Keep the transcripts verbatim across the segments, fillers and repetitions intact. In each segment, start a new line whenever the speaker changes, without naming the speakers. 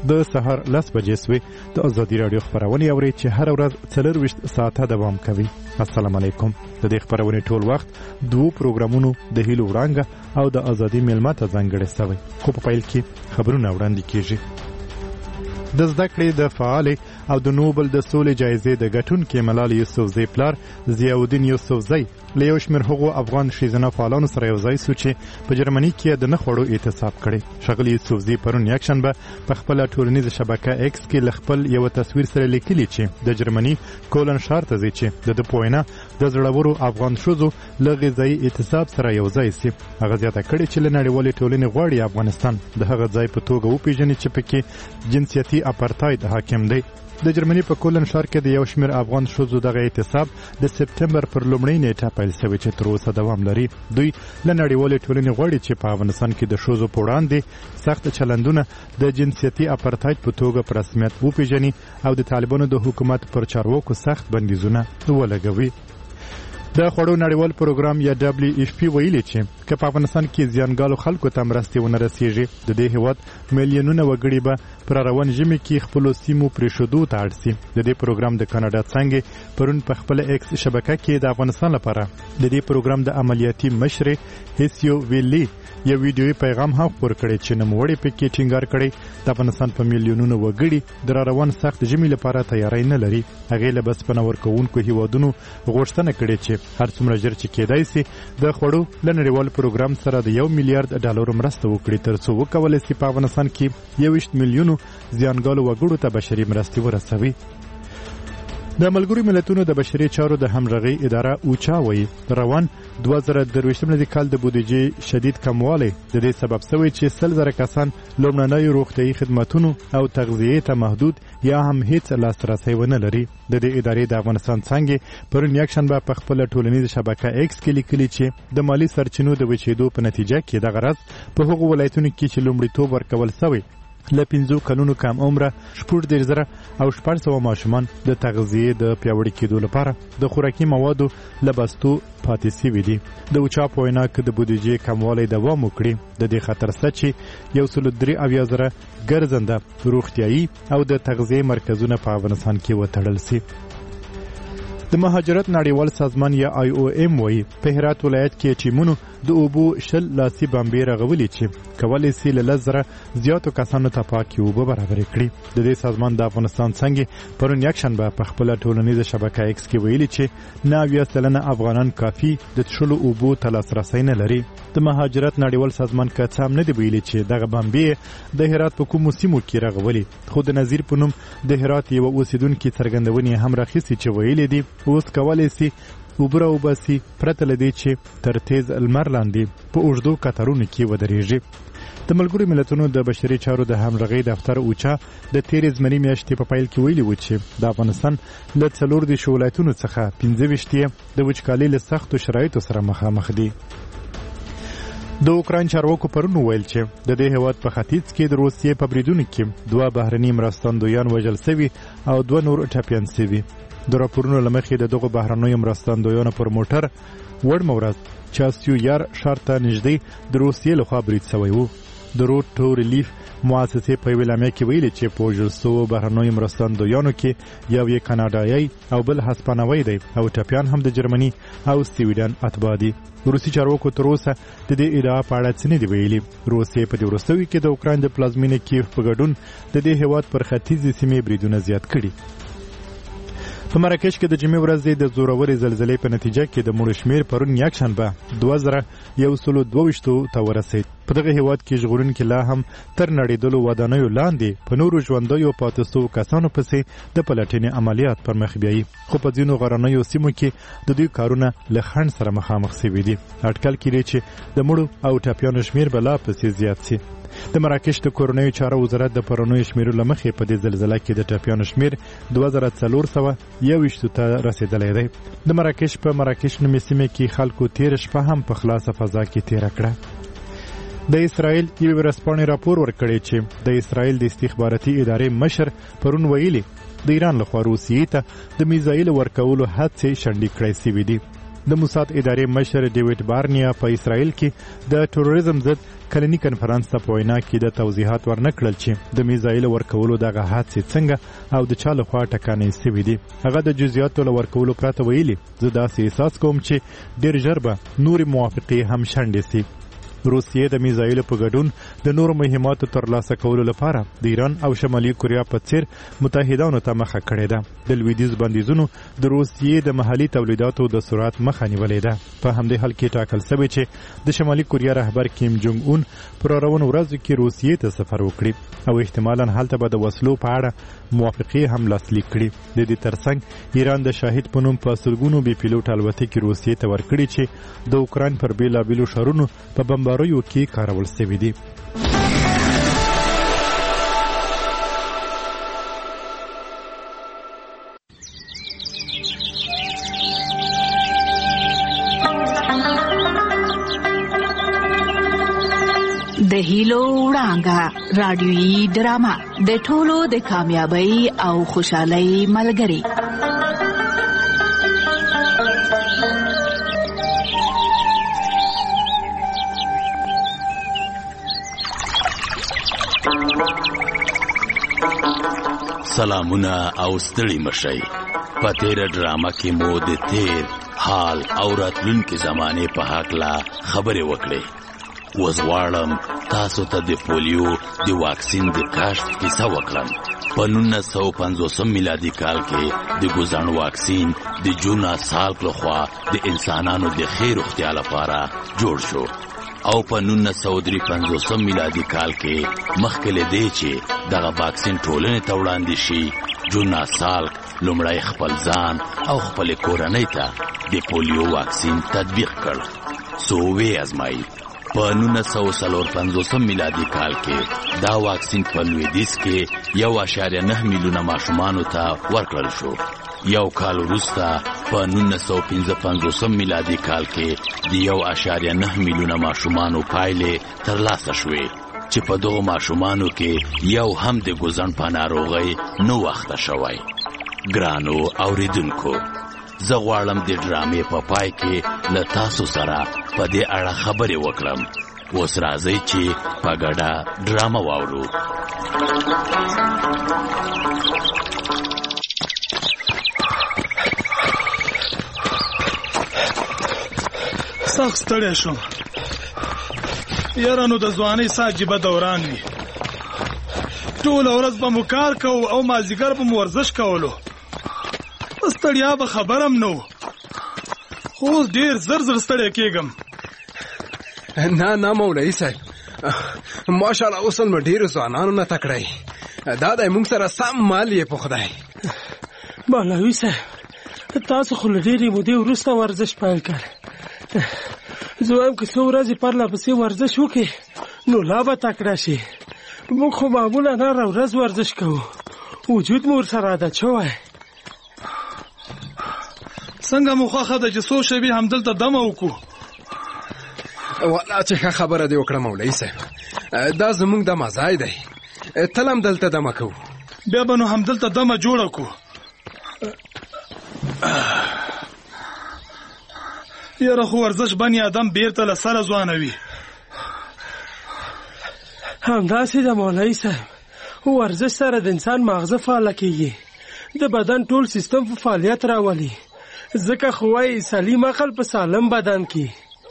د سهار لس بجې سوې د ازادي راډیو خپرونې اورئ چې هره ورځ څلرویشت ساعته دوام کوي. السلام علیکم. د دې خپرونې ټول وخت دوو پروګرامونو د هیلو وړانګه او د ازادي میلمه ته ځانګړی سوی، خو په پیل کې خبرونه وړاندې کیږي. د زده کړې د فعال او د نوبل د سولې جایزې د ګټونکي ملال یوسفزۍ پلار ضیاءالدین یوسفزۍ له یو شمېر هغو افغان ښځینه فعالانو سره یوځای سو چې په جرمني کې د نه خوړو اعتصاب کړی. ښاغلي یوسفزۍ پرون یکشنبه په خپله ټولنیزه شبکه ایکس کې له خپل یوه تصویر سره لیکلي چې د جرمني کولن ښار ته ځي چې د ده په وینا د زړورو افغان ښځو له غذایي اعتصاب سره یوځای سي. هغه زیاته کړې چې له نړیوالې ټولنې غواړي افغانستان د هغه ځای په توګه وپېژني چې پکې جنسیتي اپارتاید حاکم دی. د جرمني په کولن ښار کې د یو شمېر افغان ښځو دغه اعتصاب د سپټمبر پر لومړۍ نیټه پیل شوی چې تر اوسه دوام لري. دوی له نړیوالې ټولنې غواړي چې په افغانستان کې د ښځو په وړاندې سخت چلندونه د جنسیتي اپارتاید په توګه په رسمیت وپېژني او د طالبانو د حکومت پر چارواکو سخت بندیزونه ولګوي. د خوړو نړیوال پروګرام یا دبلیو ایف پی ویلي چې که په افغانستان کې زیانګالو خلکو ته مرستې ونه رسیږي، د دې هېواد میلیونونه وګړي به پر روان ژمي کې خپلو سیمو پرېښودو ته اړ سي. د دې پروګرام د کاناډا څانګې پرون په خپله ایکس شبکه کې د افغانستان لپاره د دې پروګرام د عملیاتي مشرې هیسیو ویلي یو ویډیویي پیغام هم خپور کړی چې نوموړی پکې ټینګار کړی د افغانستان په میلیونونو وګړي د را روان سخت ژمي لپاره تیاری نه لري. هغې له بسپنه ورکوونکو هیوادونو غوښتنه کړې چې هر څومره ژر چې کېدای سي د خوړو له نړیوال پروګرام سره د یو میلیارډ ډالرو مرسته وکړي تر څو وکولی سي په افغانستان کې یوویشت میلیونو زیانګالو وګړو ته بشري مرستې ورسوي. د ملګرو ملتونو د بشري چارو د همغږۍ اداره اوچا وایي روان دوه زره درویشتم کال د بودیجې شدید کموالی د دې سبب شوی چې سل زره کسان لومړنیو روغتیایي خدمتونو او تغذیې ته محدود یا هم هیڅ لاسرسی ونه لري. د دې ادارې د افغانستان څانګې پرون یکشنبه په خپله ټولنیزه شبکه ایکس کې لیکلي چې د مالي سرچینو د وچېدو په نتیجه کې دغه راز په هغو ولایتونو کې چې لومړیتوب ورکول سوی له پنځو کلونو کم عمره شپږ دېرش زره او شپږ سوه ماشومان د تغذیې د پیاوړي کېدو لپاره د خوراکي موادو له بستو پاتې سوي دي. د اوچا په وینا که د بودیجې کموالی دوام وکړي، د دې خطر شته چې یو سل درې اویا زره ګرځنده روغتیایي او د تغذیې مرکزونه په افغانستان کې وتړل سي. د مهاجرت نړیوال سازمان یا آی او ایم وایي په هرات ولایت کې ټیمونو د اوبو شل لاسي بمبې رغولي چې کولی سي له لس زره زیاتو کسانو ته پاکې اوبه برابرې کړي. د دې سازمان د افغانستان څنګه پرون یکشنبه په خپله ټولنیزه شبکه ایکس کې ویلي چې نه اویا سلنه افغانان کافي د څښلو اوبو ته لاسرسی نه لري. د مهاجرت نړیوال سازمان که څه هم نه دی ویلي چې دغه بمبې د هرات په کومو سیمو کې رغولي، خو د نظیر په نوم د هرات یوه اوسیدونکي څرګندونې هم راخیستې چې ویلي دي اوس کولی سي اوبه راوباسي پرته له دې چې تر تیز لمر لاندې په اوږدو کتارونو کې ودرېږي. د ملګرو ملتونو د بشري چارو د همغږۍ دفتر اوچا د تیرې زمني میاشتې په پیل کې ویلي و چې د افغانستان له څلور دېرشو ولایتونو څخه پنځه ویشت یې د وچکالۍ له سختو شرایطو سره مخامخ دي. د اوکراین چارواکو پرون وویل چې د دې هېواد په ختیځ کې د روسیې په بریدونو کې دوه بهرني مرستندویان وژل سوي او دوه نور ټپیان سوي. د راپورونو له مخې د دغو بهرنیو مرستندویانو پر موټر وړمه ورځ چاسیو یار ښار ته نږدې د روسیې لخوا برید سوی و. د روډ ټو ریلیف مؤسسې په یوې اعلامیه کې ویلي چې په وژل سوو بهرنیو مرستندویانو کې یو یې کاناډایي او بل هسپانوی دی او ټپیان هم د جرمني او سویډن اتباع دي. روسي چارواکو تر اوسه د دې ادعا په اړه څه نه دي ویلي. روسیې په دې وروستیو کې د اوکراین د پلازمینې کیف په ګډون د دې هېواد پر ختیځې سیمې بریدونه زیات کړي. په مراکش کې د جمعې ورځې د زورورې زلزلې په نتیجه کې د مړو شمېر پرون یکشنبه دوه زره یو سلو دوه ویشتو ته ورسېد. په دغه هېواد کې ژغورونکي لا هم تر نړېدلو ودانیو لاندې په نورو ژوندیو پاتې سوو کسانو پسې د پلټنې عملیات پر مخ بیایي، خو په ځینو غرنیو سیمو کې د دوی کارونه له خنډ سره مخامخ سوي دي. اټکل کېږي چې د مړو او ټپیانو شمېر به لا پسې زیات سي. د مراکش د کورنیو چارو وزارت د پرونیو شمیرو له مخې په دې زلزله کې د ټپیانو شمیر دوه زره څلور سوه یو ویشتو ته رسېدلی دی. د مراکش په مراکش نومې سیمې کې خلکو تېره شپه هم په خلاصه فضا کې تېره کړه. د اسرائیل یوې ورځپاڼې راپور ورکړی چې د اسرائیل د استخباراتي ادارې مشر پرون ویلي د ایران لخوا روسیې ته د میزایل ورکولو هڅې شنډې کړای سوي دي. د موساد ادارې مشر ډیوډ بارنیا په اسرائیل کې د تروریزم ضد کلنی کنفرانس ته په وینا کې د توضیحات ورنکړل چې د میزایل ورکولو دغه حادثې څنګه او د چا لخوا ټکانې سوي دي. هغه د جزئیاتو له ورکولو پرته ویلي زه داسې احساس کوم چې ډېر ژر به نورې موافقې هم شنډې سي. روسیې د میزایلو په ګډون د نورو مهماتو ترلاسه کولو لپاره د ایران او شمالي کوریا په څیر متحدانو ته مخه کړې ده. د لویدیځ بندیزونو د روسیې د محلي تولیداتو د سرعت مخه نیولې ده. په همدې حال کې ټاکل شوی چې د شمالي کوریا رهبر کیم جونګ اون پر روانو ورځو کې روسیې ته سفر وکړي او احتمالاً هلته به د وسلو په اړه موافقې هم لاسلیک کړي. د دې ترڅنګ ایران د شاهد په نوم په سلګونو بې پیلوټ الوتکې روسیې ته ورکړي چې د اوکراین پر بېلابېلو ښارونو په بمباریو کې کارول شوي دي.
د هیلو وړانګه رادیويي ډرامه د ټولو د کامیابی او خوشحالۍ ملګری.
سلامونه او ستړي مشئ. په تیره ډرامه کې مو د تیر حال او راتلونکي زمانه په هکله خبرې وکړې. اوس غواړم تاسو ته د پولیو د واکسین د کشف کیسه وکړم. په نولس سوه پنځوسم میلادي کال کې د ګوزڼ واکسین د جونا سالک لخوا د انسانانو د ښې روغتیا لپاره جوړ شو او په نولس سوه درې پنځوسم میلادي کال کې مخکې له دې چې دغه واکسین ټولنې ته وړاندې شي جونا سالک لومړی خپل ځان او خپل کورنۍ ته د پولیو واکسین تطبیق کړ. څو ویې ازمایي. په نولس سوه څلور پنځوسم میلادي کال کې دا واکسین په لویدیځ کې یو اعشاریه نه میلیونه ماشومانو ته ورکړل شو. یو کال وروسته په نولس سوه پنځه پنځوسم میلادي کال کې د یو اعشاریه نه میلیونه ماشومانو پایلې ترلاسه شوې چې په دغو ماشومانو کې یو هم د ګوزڼ په ناروغۍ نه وخته شوی. ګرانو اوریدونکو، زه غواړم د ډرامې په پای کې له تاسو سره په دې اړه خبرې وکړم. اوس راځئ چې په ګډه ډرامه واورو.
سخت ستړی شوم. یاره نو د ځوانۍ څه عجیبه دوران وي. ټوله ورځ به مو کار کوو او مازدیګر به مو ورزش کولو. ستړیا به خبرم نه و، خو اوس ډېر زر زر ستړی کېږم.
نه نه مولوي صاحب، ماشاءالله اوس نو ډېرو ځوانانو نه تکړی. دا دی موږ سره سم مال یې په خدای.
مولوي صاحب، تاسو خو له ډېرې مودې وروسته ورزش پیل کړ. زه وایم که څو ورځې پرله پسې ورزش وکړې نو لا به تکړه شي. موږ خو معمولا هره ورځ ورزش کوو، وجود مو ورسره عادت شوی.
څنګه مو خوښه ده چې څو شېبې همدلته دمه وکړو؟
والله چې ښه خبره دې وکړه مولوي صاحب. دا زموږ دمه ځای دی، تل هم دلته دمه کوو.
بیا به نو همدلته دمه جوړه کړو. یاره خو ورزش بني آدم بیرته له سره ځوانوي.
همداسې ده مولوي صاحب، ورزش سره د انسان ماغزه فعاله کېږي، د بدن ټول سیستم په فعالیت راولي. ځکه خو وایي سلیم عقل په سالم بدن کې.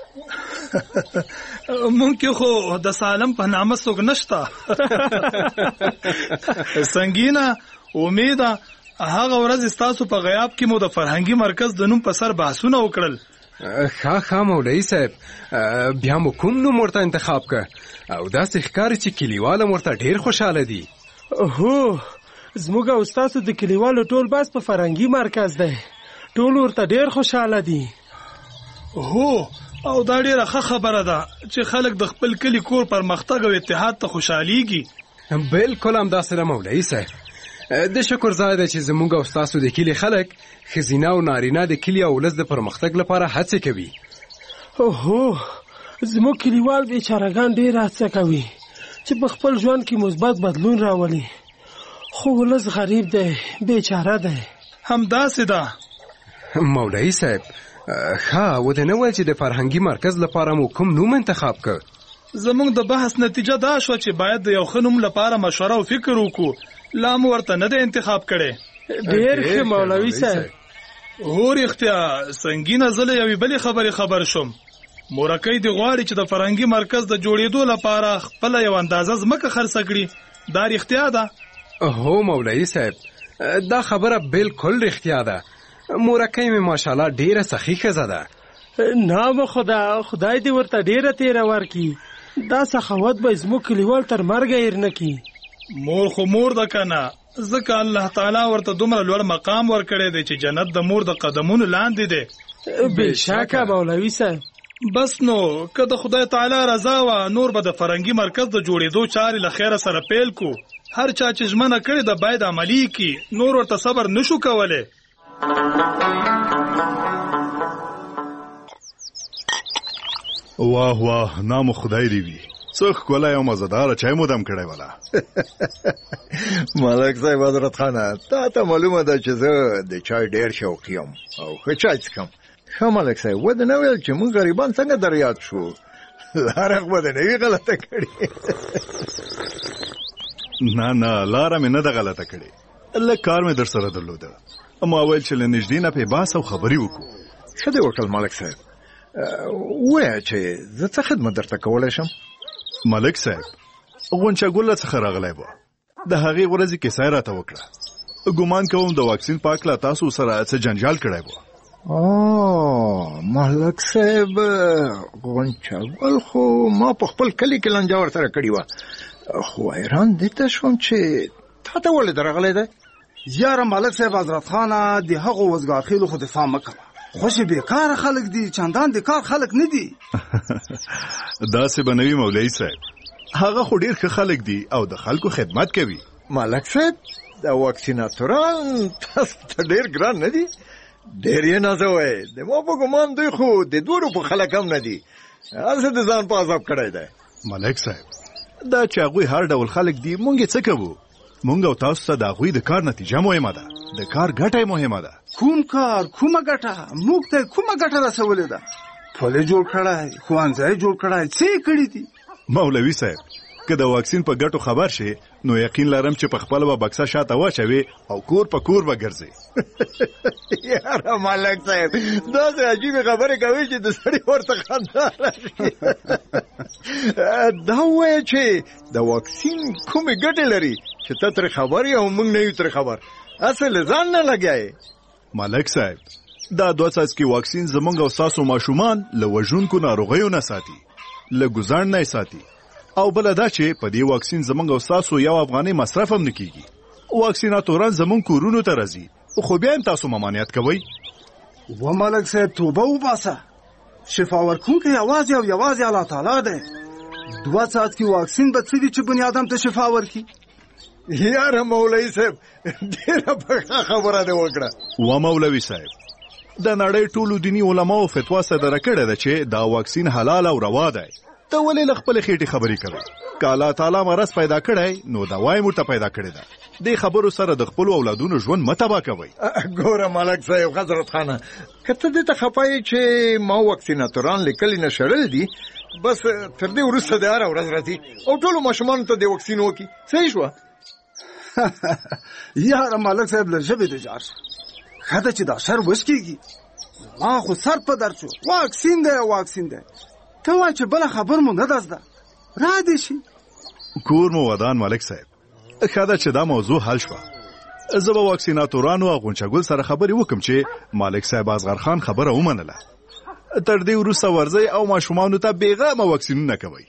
مونږ خو د سالم په نامه څوک نشته. سنگینه امیده هغه ورځ ستاسو په غیاب کې مو د فرهنګي مرکز د نوم په سر بحثونه وکړل.
ښه ښه مولوي صاحب، بیا مو کوم نوم ورته انتخاب که او داسې ښکاري چې کلیوال هم ورته ډېر خوشحاله دي.
هو، زموږ او ستاسو د کلیوالو ټول بس په فرهنګي مرکز دی، ټول ورته ډېر خوشحاله دي.
هو، او دا ډېره ښه خبره ده چې خلک د خپل کلي کور پرمختګ او اتحاد ته خوشحالیږي.
بالکل همداسې ده مولوي صاحب. د شکر ځای دی چې زموږ او ستاسو د کلي خلک ښځینه او نارینه د کلي او ولس د پرمختګ لپاره هڅې کوي.
هو، زموږ کلیوال بیچارهګان ډېر هڅه کوي چې په خپل ژوند کې مثبت بدلون راولي، خو ولس غریب دی، بیچاره دی.
همداسې ده
مولوي صاحب. ښه و دې نه ویل چې د فرهنګي مرکز لپاره مو کوم نوم انتخاب کړ؟
زمونږ د بحث نتیجه دا شوه چې باید د یو ښه نوم لپاره مشوره او فکر وکړو. لا مو ورته نه دی انتخاب کړی.
ډېر ښه مولوي صاحب.
هو رښتیا سنګینه زه له یوې بلې خبرې خبر شوم. مورکۍ دې غواړي چې د فرهنګي مرکز د جوړېدو لپاره خپله یو اندازه ځمکه خرڅه کړي. دا رښتیا ده؟
هو مولوي صاحب، دا خبره بالکل رښتیا ده. مورکۍ مې ماشاءالله ډېره سخي ښځه ده.
نام خدا، خدای دې ورته ډېره تېره ورکړي. دا سخاوت به زموږ کلیوال تر مرګه هېر نه کړي.
مور خو مور ده که نه، ځکه الله تعالی ورته دومره لوړ مقام ورکړی دی چې جنت د مور د قدمونو لاندې دی.
بېشکه مولوي صاحب.
بس نو که د خدای تعالی رضا وه نور به د فرهنګي مرکز د جوړېدو چارې له خیره سره پیل کو. هر چا چې ژمنه کړې ده باید عملي کړي، نور ورته صبر نشو کولی.
واه واه، نام خدای دی وي. څه ښکلی او مزهداره چای مو دم کړی ولا.
ملک صاحب حضرت خانه، تا ته معلومه ده چې زه د چای ډېر شوقي یم او ښه چای څښم. ښه ملک صاحب، ودې نه ویل چې موږ غریبان څنګه در یاد شو؟ لاره خو به دې نه وي غلطه کړې.
نه نه، لاره مې نه ده غلطه کړې. لږ کار مې در سره درلوده. ما ویل چې له نږدې نه پې بحث او خبرې وکړو.
ښه دې وکړل ملک صاحب. ووایه چې زه څه خدمت درته کولی شم؟
ملک صاحب، غونچه ګله څخه راغلی به، د هغې ورځې کیسه یې راته وکړه. ګمان کوم د واکسین په هکله تاسو سره څه جنجال کړی به.
او ملک صاحب، غونچه ګل خو ما په خپل کلي کې لانجه ورسره کړې وه، خو حیران دې ته شوم چې تا ته ولې درغلی دی؟
یاره ملک صاحب حضرت خانه، د هغو وزګارخېلو خو دفاع مه کوه. خوشې بیکاره خلک دي، چندان د کار خلک نه دي.
داسې به نه وي مولوي صاحب، هغه خو ډېر ښه خلک دي او د خلکو خدمت کوي.
ملک صاحب، د واکسیناتوران تاسو ته ډېر ګران نه دي؟ ډېر یې نازوئ. د ما په ګمان دوی خو د دوه روپو خلک هم نه دي. هسې د ځان په عذاب کړی دی.
ملک صاحب، دا چې هغوی هر ډول خلک دي، مونږ یې څه کوو؟ مونږ او تاسو ته د هغوی د کار نتیجه مهمه ده، د کار ګټه مهمه ده.
کوم کار، کومه ګټه؟ موږ ته کومه ګټه رسولې ده؟ پل یې جوړ کړی، ښوونځی یې جوړ کړی، څه یې کړي دي؟
مولوي صاحب، که د واکسین په ګټو خبر شي نو یقین لرم چې په خپله به بکسه شاته واچوي او کور په کور به ګرځي.
یاره ملک صاحب، داسې عجیبې خبرې کوي چې د سړي ورته خندا راشي. دا ووایه چې د واکسین کومې ګټې لري چې ته ترې خبر یې او موږ نه یو ترې خبر؟ اصل ځان نه لګیایې.
ملک صاحب، دا دوه څاڅکي واکسین زمونږ او ستاسو ماشومان له وژونکو ناروغیو نه ساتي، له ګوزاڼ نه ساتي، او بله دا چې په دې واکسین زمونږ او ستاسو یو افغانۍ مصرف هم نه کیږي. واکسیناتوران زمونږ کورونو ته راځي، خو بیا هم تاسو ممانعت کوئ.
و ملک صاحب، توبه وباسه. شفا ورکوونکی یوازې او یوازې الله تعالی دی. دوه څاڅکي واکسین به څه دي چې بني ادم ته شفا ورکړي؟
یاره مولوي صاحب، ډېره پخه خبره دې وکړه.
و مولوي صاحب، د نړۍ ټولو دیني علماو فتوا صدره کړې ده چې دا واکسین حلال او روا دی. ته ولې له خپلې خېټې خبرې کوې؟ که الله تعالی مرض پیدا کړی نو دوا یې موږ ته پیدا کړې ده. دې خبرو سره د خپلو اولادونو ژوند مه تباه کوئ.
ګوره ملک صاحب حضرت خانه، که ته دې ته خفه یې چې ما واکسیناتوران له کلي نه شړل دي، بس تر دې وروسته د هره ورځ راځي او ټولو ماشومانو ته د واکسین وکړي. صحیح شوه؟
یاره ملک صاحب، له ژبې دې جار شه. ښه ده چې دا شر وشکېږي. ما خو سر په درد شو. واکسین دی واکسین دی، ته وایه چې بله خبر مو نه ده زده، را دې شي.
کور مو ودان ملک صاحب. ښه ده چې دا موضوع حل شوه. زه به واکسیناتورانو او غونچه ګل سره خبرې وکړم چې ملک صاحب اصغر خان خبره ومنله. تر دې وروسته ورځئ او ماشومانو ته بېغمه واکسینونه کوئ.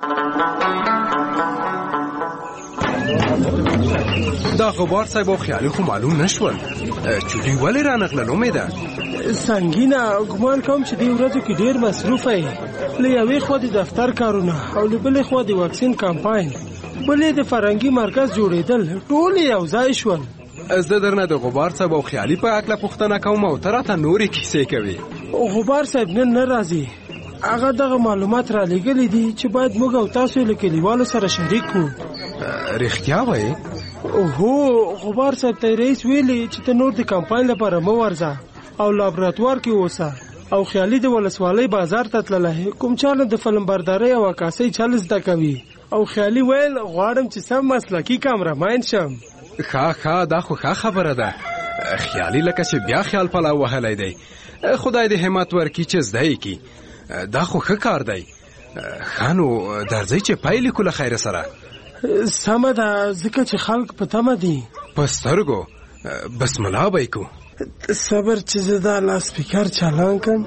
دا غبار صاحب او خیالي خو معلوم نشول چې دوی ولې رانغلل. امیده
سنګینه، ګمان کوم چې دې ورځو کې ډېر مصروفه یې. له یوې خوا د دفتر کارونه او له بلې خوا د واکسین کمپاین، بلې د فرهنګي مرکز جوړېدل، ټول یو ځای شول.
زه درنه د غبار صاحب او خیالي په هکله پوښتنه کوم او ته راته نورې کیسې کوې.
غبار صاحب نن نه راځي. هغه دغه معلومات را لېږلي دي چې باید موږ او تاسو له کلیوالو سره شریک کړو.
رښتیا وایې؟
هو، غبار صاحب ته رئیس ویلي چې ته نور د کمپاین لپاره مه ورځه او لابراتوار کې اوسه. او خیالي د ولسوالۍ بازار ته تللی. کوم چانه د فلم بردارۍ او عکاسۍ چل زده کوي او خیالي ویل غواړم چې سم مسلکي کامرمین شم.
ښه ښه دا خو ښه خبره ده. خیالي لکه چې بیا خیال پلاو وهلی دی. خدای دې همت ورکړي چې زده یې کړي. دا خو ښه کار دی. ښه نو درځئ چې پیل کړو له خیره سره.
سمه ده ځکه چې خلک په تمه دي.
په سترګو بسم الله به یې کوو.
صبر چې زه دا لاسپیکر چالان کړم.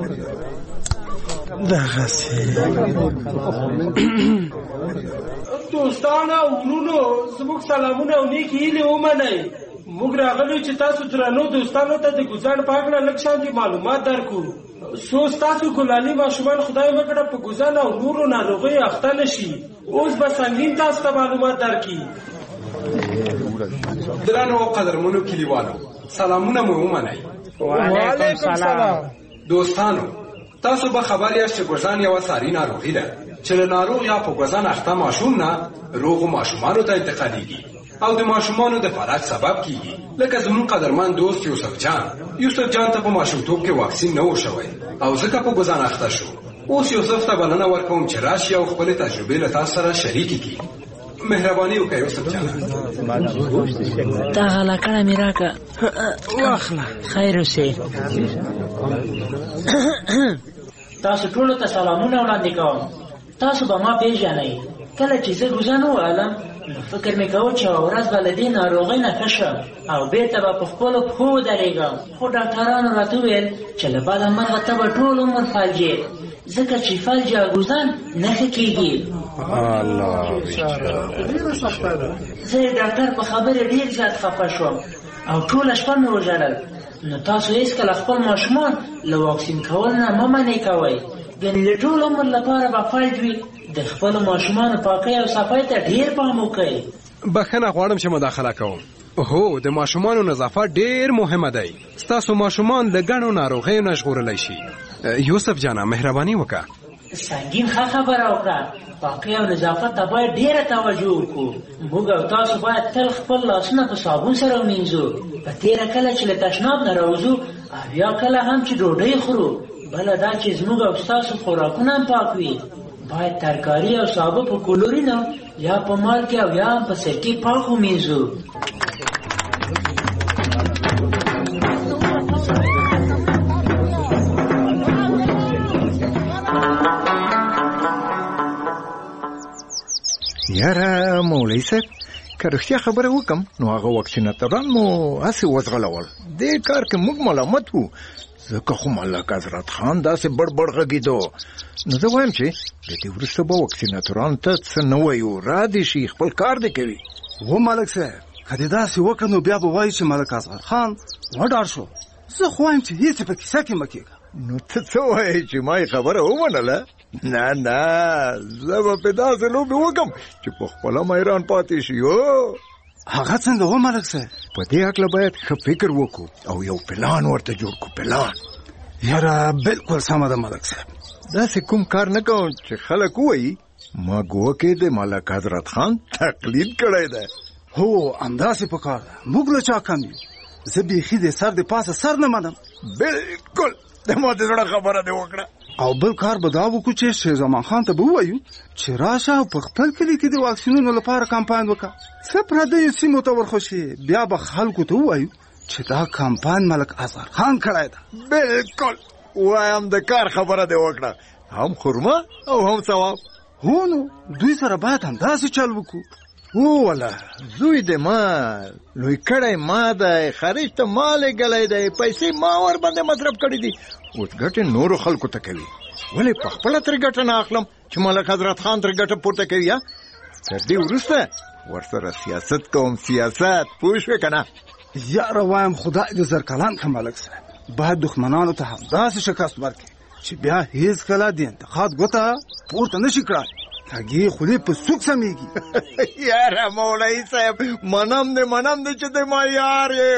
دغسې دوستانو او ورونو زموږ سلامونه او نیکې هیلې ومنئ. موږ راغلو چې تاسو درنو دوستانو ته د ګوزاڼ په هکله لږ شانتې معلومات درکړو. څو ستاسو ګلالي ماشومان خدای وکړه په ګوزاڼ او نورو ناروغیو اخته نه شي. اوس به سنګین تاسو ته معلومات درکړي.
درنو قدرمنو کلیوالو سلامونه مو ومنئ.
وعلیکم سلام.
دوستانو تاسو به خبر یاست چې ګوزاڼ یوه ساري ناروغي ده چې له ناروغ یا په ګوزاڼ اخته ماشوم نه روغو ماشومانو ته انتقالیږي او د ماشومانو د فلج سبب کیږي. لکه زموږ قدرمن دوست یوسف جان. یوسف جان ته په ماشومتوب کې واکسین نه و شوی او ځکه په ګوزاڼ اخته شو. اوس یوسف ته بلنه ورکوم چې راشي او خپلې تجربې له تاسو سره شریکې کړي. مهرباني وکړئ یوسف جان.
دا غلاکړه مې راکړه.
واخله.
خیر اوسې.
تاسو ټولو ته سلامونه وړاندې کوم. تاسو به ما پیژنئ. کله چې زه ګوزاڼ ووهلم نو فکر مې کوه چې یوه ورځ به له دې ناروغۍ نه ښه شم او بېرته به په خپلو پښو ودرېږم. خو ډاکټرانو راته وویل چې له بده مرغه ته به ټول عمر فلجې ځکه چې فلج یا ګوزاڼ نه ښه کېږي. زه یې ډاکټر په خبرې ډېر زیات خفه شوم او ټوله شپه مې وژړل. نو تاسو هېڅکله خپل ماشومان له واکسین کول نه مه منې کوئ. ګنې د ټول عمر لپاره به فلج وي. د خپلو ماشومانو پاکۍ او صفای ته ډېر پام وکړئ.
بخښنه غواړم چې مداخله کوم. هو د ماشومانو نظافت ډېر مهمه دی. ستاسو ماشومان له ګڼو ناروغیو نه ژغورلی شي. یوسف جانه مهرباني وکړه.
سنګین ښه خبره وکړه. پاکۍ او نظافت ته باید ډېره توجه وکړو. موږ او تاسو باید تل خپل لاسونه په صابون سره ومینځو. په تېره کله چې له تشناب نه راوځو او یا کله هم چې ډوډۍ خورو. بله دا چې زموږ او ستاسو خوراکونه هم پاک وي. باید ترکاري او سابه په کلورینو یا په مالګې او یا هم په سرکې پاک ومینځو.
یاره مولوي صاحب که رښتیا خبره وکم نو هغه واکسیناتوران مو هسې وځغلول. دې کار کې موږ ملامت وو ځکه خو ملک حضرت خان داسې بړ بړ غږېدو. نو زه وایم چې د دې وروسته به واکسیناتورانو ته څه نه وایو. را دې شي خپل کار دې کوي.
و ملک صاحب که دې داسې وکړه نو بیا به وایي چې ملک اصغر خان وډار شو. زه خو وایم چې هېڅ په کیسه کې مه کېږه.
نو ته څه وایې چې ما یې خبره ومنله؟ نه نه زه به پې داسې لوبې وکړم چې په خپله میران پاتې شي.
هغه څنګه و ملک صاحب؟
په دې هکله باید ښه فکر وکړو او یو پلان ورته جوړ کړو. پلان
یاره بالکل سمه ده ملک صاحب.
داسې کوم کار نه کوم چې خلک ووایي ما ګوکې د ملک حضرت خان تقلید کړی دی.
هو همداسې په کار ده. موږ له چا کم یو. زه بیخي د سر د پاسه سر نه منم.
بالکل د ما د زړه خبره دې وکړه.
او بل کار به دا وکړو چې شیر زمان خان ته به ووایو چې راشه او په خپل کلي کې د واکسینونو لپاره کمپاین وکړه. څه پردیو سیمو ته ورخوشي بیا به خلکو ته ووایو چې دا کمپاین ملک اصغر خان کړی ده.
بالکل وایم د کار خبره دې وکړه. هم خرما او هم ثواب.
هو نو دوی سره باید همداسې چل وکړو.
او والا زوی دې ما لوی کړی ما دی. خارج ته ما لېږلی دی. پیسې ما ور باندې مصرف کړي دي. اوس ګټې نورو خلکو ته کوي. ولې په خپله ترې ګټه نه اخلم چې ملک حضرت خان ترې ګټه پورته کوي. یا تر دې وروسته ورسره سیاست کوم. سیاست پوه شوې که نه؟
یاره وایم خدای دې زرکلان کړه ملک صاحب. باید دښمنانو ته همداسې شکست ورکړي چې بیا هېڅکله د انتقاد ګوته پورته نه شي کړای. کږې خولې په سوک سمیږي.
یاره مولوي صاحب منم دې منم دې چې دې ما یار یې.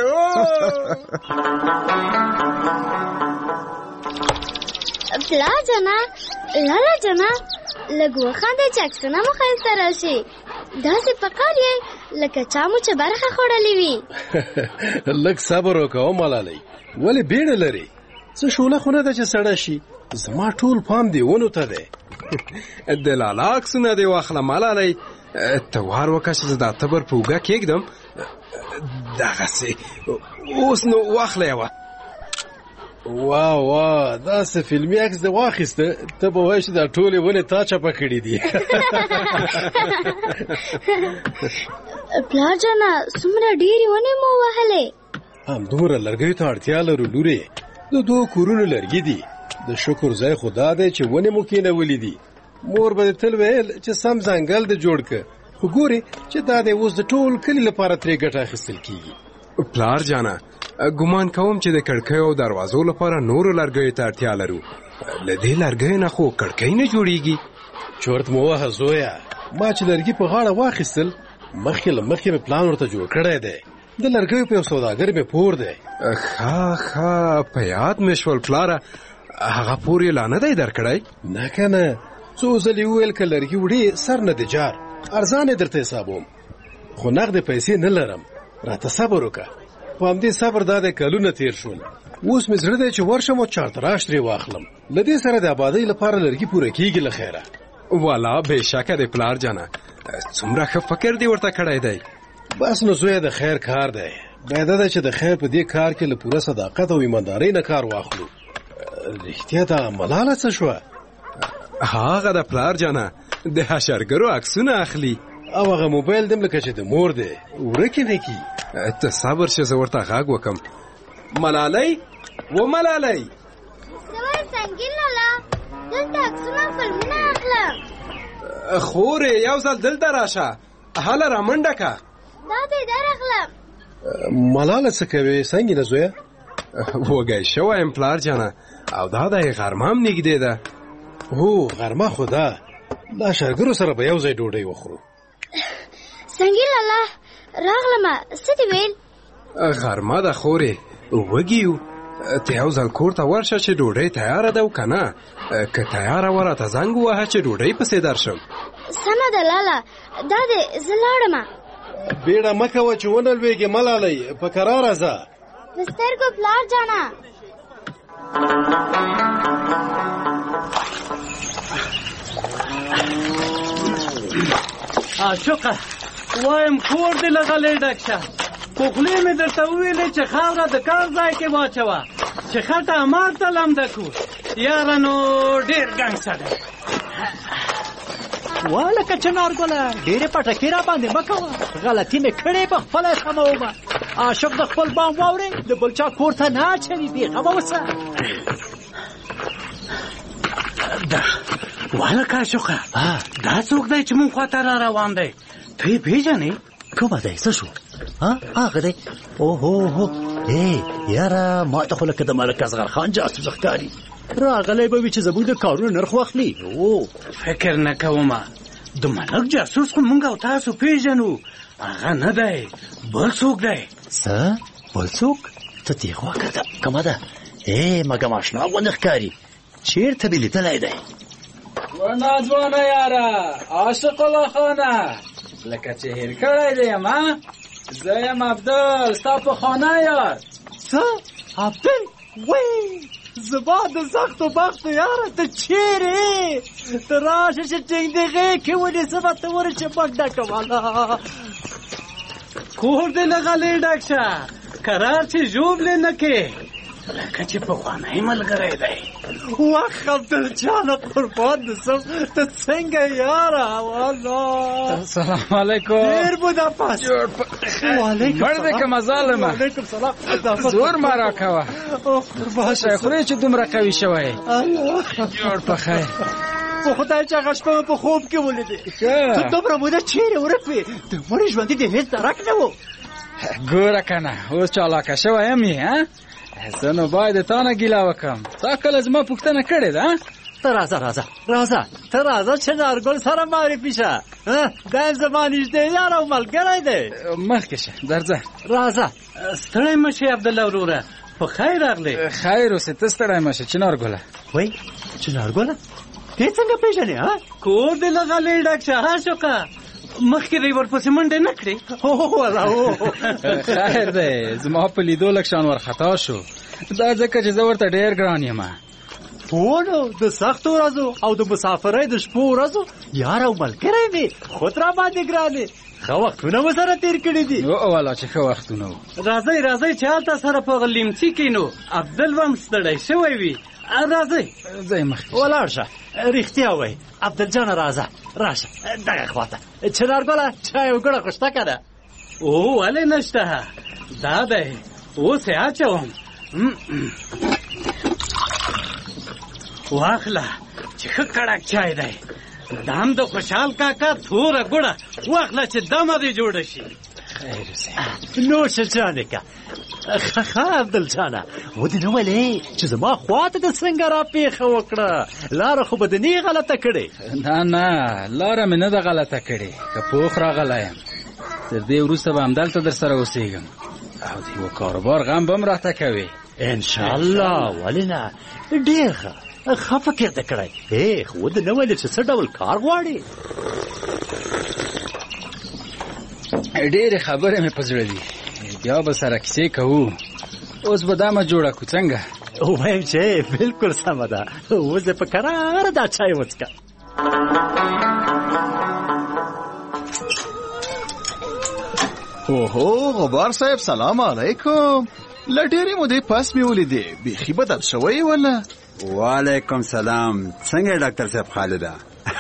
پلا جنا لالا جنا لږ وخانده چې عکسونه مو ښایسته راشي. داسې پکار یې لکه چا مو چې برخه خوړلې وي.
لږ صبر وکړه ملالۍ. ولې بیړه لري؟ څه شوله خو نه ده چې سړه شي، زما ټول پام دی ونو ته دی.
د لالا عکسونه دې واخله ملالۍ، ته وار وکړه چې زه دا تبر په اوږه کېږدم. دغسې اوس نو واخله یوه.
وا وا داسې فلمي عکس دې واخیسته، ته به وایې چې دا ټولې ونې تا چپه کړي دي.
پلار جانه څومره ډېرې ونې مو وهلې؟
همدومره لرګیو ته اړتیا لرو لورې، د دوه کورونو لرګي دي. د شکر ځای خو دا دی چې ونې مو کېنولې دي. مور به تل ویل چې سم ځنګل دې جوړ که، خو ګورې چې دا دی اوس د ټول کلي لپاره ترې ګټه اخیستل کېږي.
پلار جانه ګمان کوم چې د کړکیو او دروازو لپاره نورو لرګیو ته اړتیا لرو. له دې لرګیو نه خو کړکۍ نه جوړیږي.
چورت مو وهه زویه، ما چې لرګي په غاړه واخیستل مخکې له مخکې مې پلان ورته جوړ کړی دی. د لرګیو په یو سوداګر مې پور دی.
ښه ښه په یاد مې شول پلاره، هغه پور یې لا نه دی درکړی؟
نه که نه، څو ځلې وویل که لرګي وړې سر نه دی جار، ارزان یې درته حسابوم، خو نغدې پیسې نه لرم، راته صبر وکړه. په همدې صبر دا دی کلونه تېر شول، اوس مې زړه دی چې ورشم او چارتراش ترې واخلم. له دې سره د آبادۍ لپاره لرګي پوره کېږي له خیره.
والا بېشکه دی پلار جانه، څومره ښه فکر دې ورته کړی دی.
بس نو زویه د خیر کار دی، باید ده چې د خیر په دې کار کې له پوره صداقت او ایماندارۍ نه کار واخلو. رښتیا ته ملاله څه شوه؟
هغه د پلار جانه د حشرګرو عکسونه اخلي،
او هغه موبایل دم لکه چې د مور دی ورکې نه کی.
ته صبر شه، زه ورته غږ وکم. ملالۍ و ملالۍ،
څه وایې سنګین لالا؟ دلته عکسونه فلمونه اخلم.
خورې یو ځل دلته راشه، هله رامنډه که.
دا دی در اخلم.
ملاله څه کوې څنګه نه زویه؟
وږی شوی یم پلار جانه، او دا دی غرمه هم نږدې ده.
هو غرمه خو ده، لا شرګرو سره به یو ځای ډوډۍ وخورو.
سنګین لالا راغلمه، څه دې ویل؟
غرمه ده خورې، وږي یو، ته یو ځل کور ته ورشه چې ډوډۍ تیاره ده او که نه، که تیاره وه راته زنګ ووهه چې ډوډۍ پسې درشم.
سمه ده لالا، دا دی زه لاړمه.
بیړه مه کوه چې ونه لوېږې ملالۍ، په کراره ځه.
په سترګو پلار جانه.
عاشقه وایم کور دې له غلې ډک شه، خو خولې مې درته وویلې چې خاوره د کار ځای کې واچوه، چې خټه ماته لمده کړو. یاره نو ډېر ګنګ سړی
والکه چنارګله ډېرې پټکې را باندې مه کوه، غلطي مې کړې په خپله سمومه. عاشق د خپل بام واورې د بل چا کور ته نه اچوي، بېغمه اوسه.
والکه عاشقه دا څوک دی چې مونږ خواته را روان دی؟ ته یې پېژنې؟
کومه دی؟ څه شو؟ هغه دی؟ اوهو ای یاره ما ته خو لکه د ملک اصغر خان جاسوس ښکاري، راغلی به وي چې زموږ د کارونو نرخ واخلي. او
فکر نه کومه، د ملک جاسوس خو مونږ او تاسو پېژنو، هغه نه دی، بل څوک دی.
څه بل څوک؟ ته دې خوا کړه کومه ده؟ ای مګم اشنا غوندې ښکاري، چېرته دې لیدلی دی؟
ورناځوانه یاره عاشق الله خانه، لکه چې هېر کړی دی یم. زه یم عبدل، ستا په خانه یار.
څه عبدل؟ وی زما د سختو بختو یاره، ته چیرې؟ ته راشه چې ټینګ دې غېږ کې ونیسمه، ته ورشه منډه کوله.
کور دې له غلې ډک شه، کرار چې ژوبلې نه کې، لکه چې پخوانی ملګری دی.
وخ عبدل جانه قربان دې سم، ته څنګه یاره؟ والله
السلام علیکم.
ډېر بودا پاس.
وعلیکم مړ دې که مظالمه.
وعلیکم سلام.
زور ما را کوه، شی خورې چې دومره قوي شوی. جوړ په خیر.
په خدای چې هغه شپه په خوب کې ولیدې، ته دومره موده چیرې ورک وې؟ د مړي ژوندي دې هېڅ درک نه و.
ګوره که نه اوس چالاکه شوی یم یې، زه نو باید د تا نه ګیله وکړم. تا کله زما پوښتنه کړې ده؟
ته راځه راځه راځه ته راځه چې نارګل سره معرفي شه، دا یم زما نږدې یار او ملګری دی.
مخکې شه درځه.
راځه ستړی مه شې عبدالله وروره، په خیر راغلی.
خیر اوسې، ته ستړی مه شه. چنارګله
وایي چنارګله دې څنګه پېژنې؟
کور دې له غلې ډک شه عاشقه، مخکې دې ورپسې منډې نه کړې؟
خیر دی، زما په لیدو لږ شان ورخطا شو، دا ځکه چې زه ورته ډېر ګران یم.
هو نو د سختو ورځو او د مسافرۍ د شپو ورځو یار او ملګری مې خود را باندې ګرانې. ښه وختونه مو سره تېر کړي دي.
او والا چې ښه وختونه وو.
راځئ راځئ چې هلته سره په لیمڅي کښېنو. عبدل به هم ستړی شوی وي. راځئ
ځئ مخکې
ولاړ شه. رښتیا وایي عبدل جانه راځه راشه دغه خواته. چنارګله چای او ګوړه خو شته که نه؟ او ولې نشته؟ دا دی اوس یې اچوم. واخله چې ښه کړک چای دی. دا هم د خوشحال کاکا توره ګوړه واخله چې دمه دې جوړه شي. نوشه جانې که. ښه عبدل جانه ودې نه ولې چې زما خواته د څنګه را پېښه وکړه. لاره خو به د نه غلطه کړې.
نه نه لاره مې نه ده غلطه کړې. که پوخ راغلی یم تر دې وروسته به همدلته در سره اوسېږم او د یوه کاروبار غم به هم راته کوې.
انشاءالله ولې نه. ډېر ښه ښه فکر دې کړی. ای خو ودې نه ویلې چې څه ډول کار غواړې.
ډېرې خبرې مې په زړه دي بیا به سره کیسې کوو. اوس به دا مه جوړه کړو څنګه؟
وایم چې بلکل سمه ده. اوس دې په کراره دا چای وڅښه.
اوهو غبار صاحب سلام علیکم. له ډېرې مودې پس مې ولیدې. بیخي بدل شوی ولا؟
وعلیکم سلام. څنګه ډاکټر صاحب خالده؟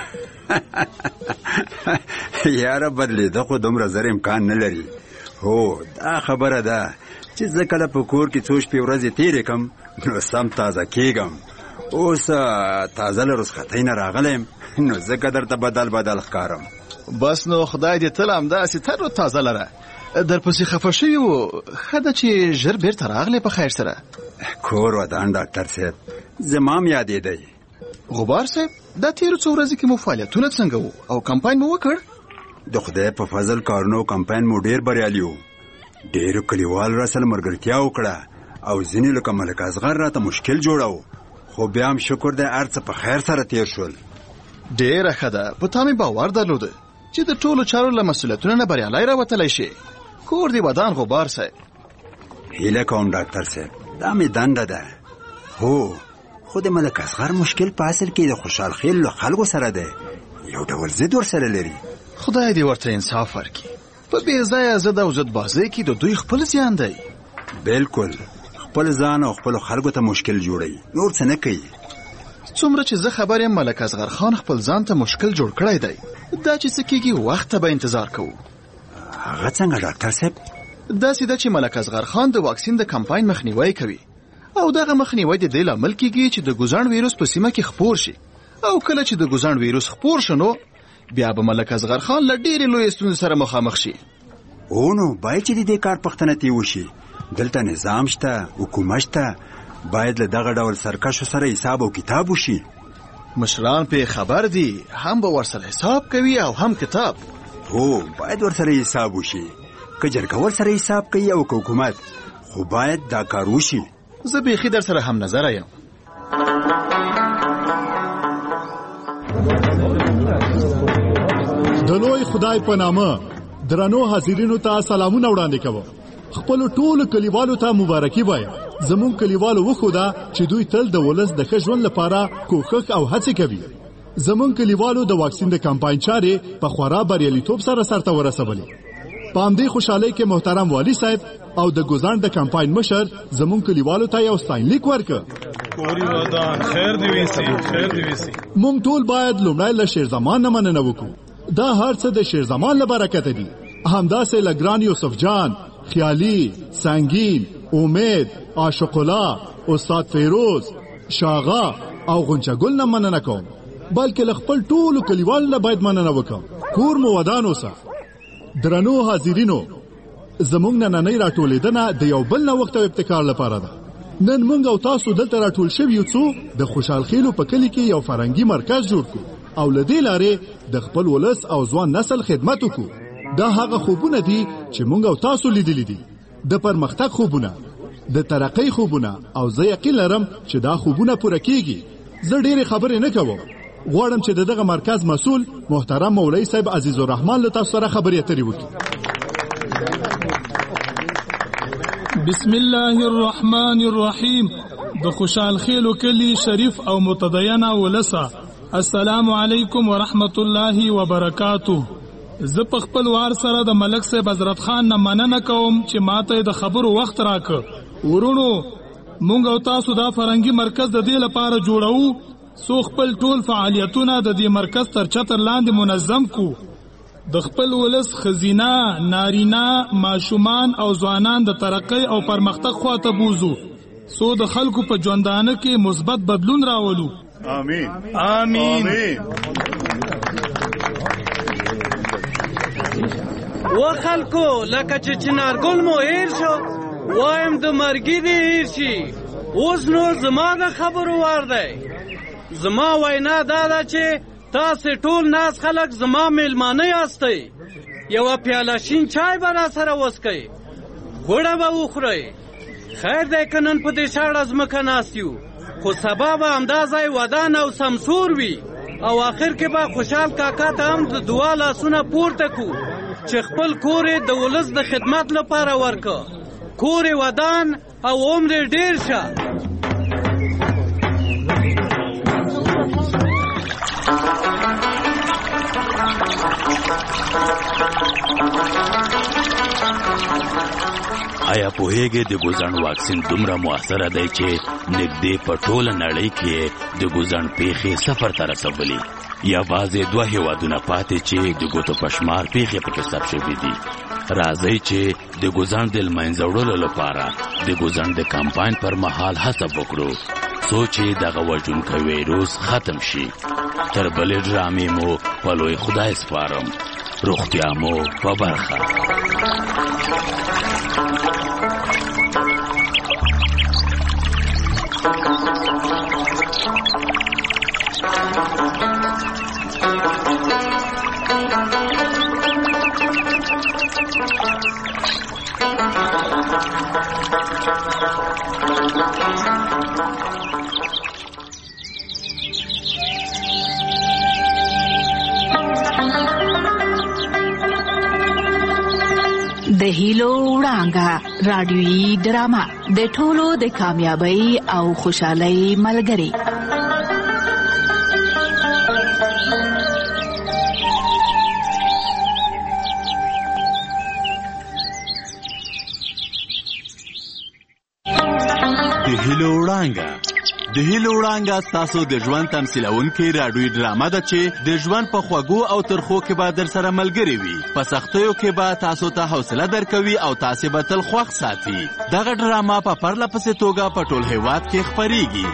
یاره بدلېده خو دومره زر امکان نه لري. هو دا خبره ده چې زه کله په کور کې څو شپې ورځې تېرې کړم نو سم تازه کېږم. اوس تازه له رخصتۍ نه راغلی یم نو ځکه درته بدل بدل ښکارم.
بس نو خدای دې تل همداسې تر تازه لره. درپسې خفه شوي وو. ښه ده چې ژر بېرته راغلی په خیر سره.
کور ودان ډاکټر صاحب زما م یادېدی.
غبار صاحب دا تېرو څو ورځې کې مو فعالیتونه څنګه وو او کمپاین مو وکړ؟
د خدای په فضل کارونو کمپاین مو ډېر بریالي وو. ډېرو کلیوالو را سره ملګرتیا وکړه او ځینې لکه ملک اصغر راته مشکل جوړاو خو بیا هم شکر دی هر څه په خیر سره تېر شول.
ډېره ښه ده. په تا مې باور درلوده چې د ټولو چارو له مسؤلیتونو نه بریالی راوتلی شي. کور دې ودان غبار صاحب.
هیله کوم ډاکټر صاحب دا مې دنده ده. هو خو د ملک اصغر مشکل په اصل کې د خوشحال خیل له خلکو سره دی. یو ډول ضد ورسره لري.
خدای دې ورته انصاف ورکړي. په بې ځایه ضد او ضد بازۍ کې د دوی خپل زیان دی.
بلکل خپل ځان او خپلو خلکو ته مشکل جوړوي نور څه نه کوي.
څومره چې زه خبر یم ملک اصغر خان خپل ځان ته مشکل جوړ کړی دی. دا چې څه کېږي وخت ته به انتظار کوو.
هغه څنګه ډاکټر صاحب؟
داسې ده چې ملک اصغر خان د واکسین د کمپاین مخنیوی کوي او دغه مخنیوی د دې لامل کېږي چې د ګوزڼ ویروس په سیمه کې خپور شي او کله چې د ګوزڼ ویروس خپور شنو بیا به ملک اصغر خان له ډېرې لویې ستونزې سره مخامخ شي.
او نو باید چې د دې کار پوښتنه ترې وشي. دلته نظام شته حکومت شته باید له دغه ډول سرکشو سره حساب او کتاب وشي.
مشران پې خبر دي هم به ورسره حساب کوي او هم کتاب.
هو باید ورسره حساب وشي. که جرګه ورسره حساب کوي او که حکومت خو باید دا کار وشي.
زه بیخي در سره هم نظره یم.
د لوی خدای په نامه درنو حاضرینو ته سلامونه وړاندې کوم. خپل ټولو کلیوالو ته مبارکي وایم. زمون کلیوالو وخوده چې دوی تل د ولس د ښه ژوند لپاره کوښښ او هڅې کوي. زمون کلیوالو د واکسین د کمپاین چارې په خورا بریالیتوب سره سرته ورسولې. په همدې خوشحالۍ کې محترم والی صاحب او د ګوزڼ د کمپاین مشر زمون کلیوالو ته یو ستاینلیک ورکړ.
پوری ودان خیر دی ویسي خیر دی ویسي.
موږ ټول باید لومړی له شیرزمان نه مننه وکړو. دا هر څه د شیرزمان له برکته دي. همداسې له ګران یوسف جان، خیالي، سنگین، امید، عاشق الله، استاد فیروز، شاغا او غنچګل نه مننه کوم. بلکې له خپل ټولو کلیوالو نه باید مننه وکړم. کور مو ودان اوسه. درنو حاضرینو زمونږ نننۍ راټولېدنه د یو بل نوښت او ابتکار لپاره ده. نن موږ او تاسو دلته راټول شوي یو څو د خوشحال خیلو په کلي کې یو فرهنګي مرکز جوړ کړو او له دې لارې د خپل ولس او ځوان نسل خدمت وکړو. دا هغه خوبونه دي چې موږ او تاسو لیدلي دي. د پرمختګ خوبونه، د ترقۍ خوبونه او زه یقین لرم چې دا خوبونه پوره کیږي. زه ډېرې خبرې نه کوم. غواړم چې دغه مرکز مسؤل محترم مولوي صاحب عزیز الرحمن له تاسو سره خبرې اترې وکړي.
بسم الله الرحمن الرحیم. د خوشحال خیلو کلی شریف او متدینه ولسه، السلام علیکم ورحمت الله وبرکاتو. زه په خپل وار سره د ملک صاحب حضرت خان نه مننه کوم چې ماته د خبرو وخت راکړ. ورونو مونږ او تاسو دا فرنګي مرکز د دې لپاره جوړو سو خپل ټول فعالیتونه د دې مرکز تر چتر لاندې منظم کو. د خپل ولس خزینه، نارینه، ماشومان او ځوانان د ترقۍ او پرمختګ خواته بوزو، سو د خلکو په ژوندانه کې مثبت بدلون راولو.
آمین
آمین.
و خلکو لکه چې چنارګل مو هیر شو، وایم د مرګي دې هیر شي. اوس نو زما د خبرو وار دی. زما وینا دا ده چې تاسې ټول ناس خلک زما میلمانه یاستئ. یوه پیاله شین چای به را سره وڅکئ، غوړه به وخورئ. خیر دی که نن په دې شاړه ځمکه ناست یو، خو سبا به همدا ځای ودان او سمسور وي، او آخر کې به خوشحال کاکا ته هم د دعا لاسونه پورته کو چې خپل کور یې د ولس د خدمت لپاره ورکه. کور یې ودان او عمر یې ډېر شه.
آیا پوهیږئ د ګوزڼ واکسین دومره مؤثره دی چې نږدې په ټوله نړۍ کې د ګوزڼ پیښې صفر ته رسولي. یوازې دوه هېوادونه پاتې چې د ګوتو په شمار پیښې پکې ثبت شوي دي. راځئ چې د ګوزڼ د لمنځه وړلو لپاره د ګوزڼ د کمپاین پر مهال هڅه وکړو څو چې دغه وژونکی ویروس ختم شي. تر بلې ډرامې مو په لوی خدای سپارم. روغتیا مو په برخه.
د هیلو وړانګه رادیویي ډرامه د ټولو د کامیابی او خوشحالۍ ملګری.
د هیلو وړانګه د هیلو وړانګه ستاسو د ژوند تمثیلونکې راډیویي ډرامه ده چې د ژوند په خوږو او ترخو کې به در سره ملګرې وي. په سختیو کې به تاسو ته حوصله درکوي او تاسې به تل خوښ ساتي. دغه ډرامه په پرله پسې توګه په ټول هېواد کې خپریږي.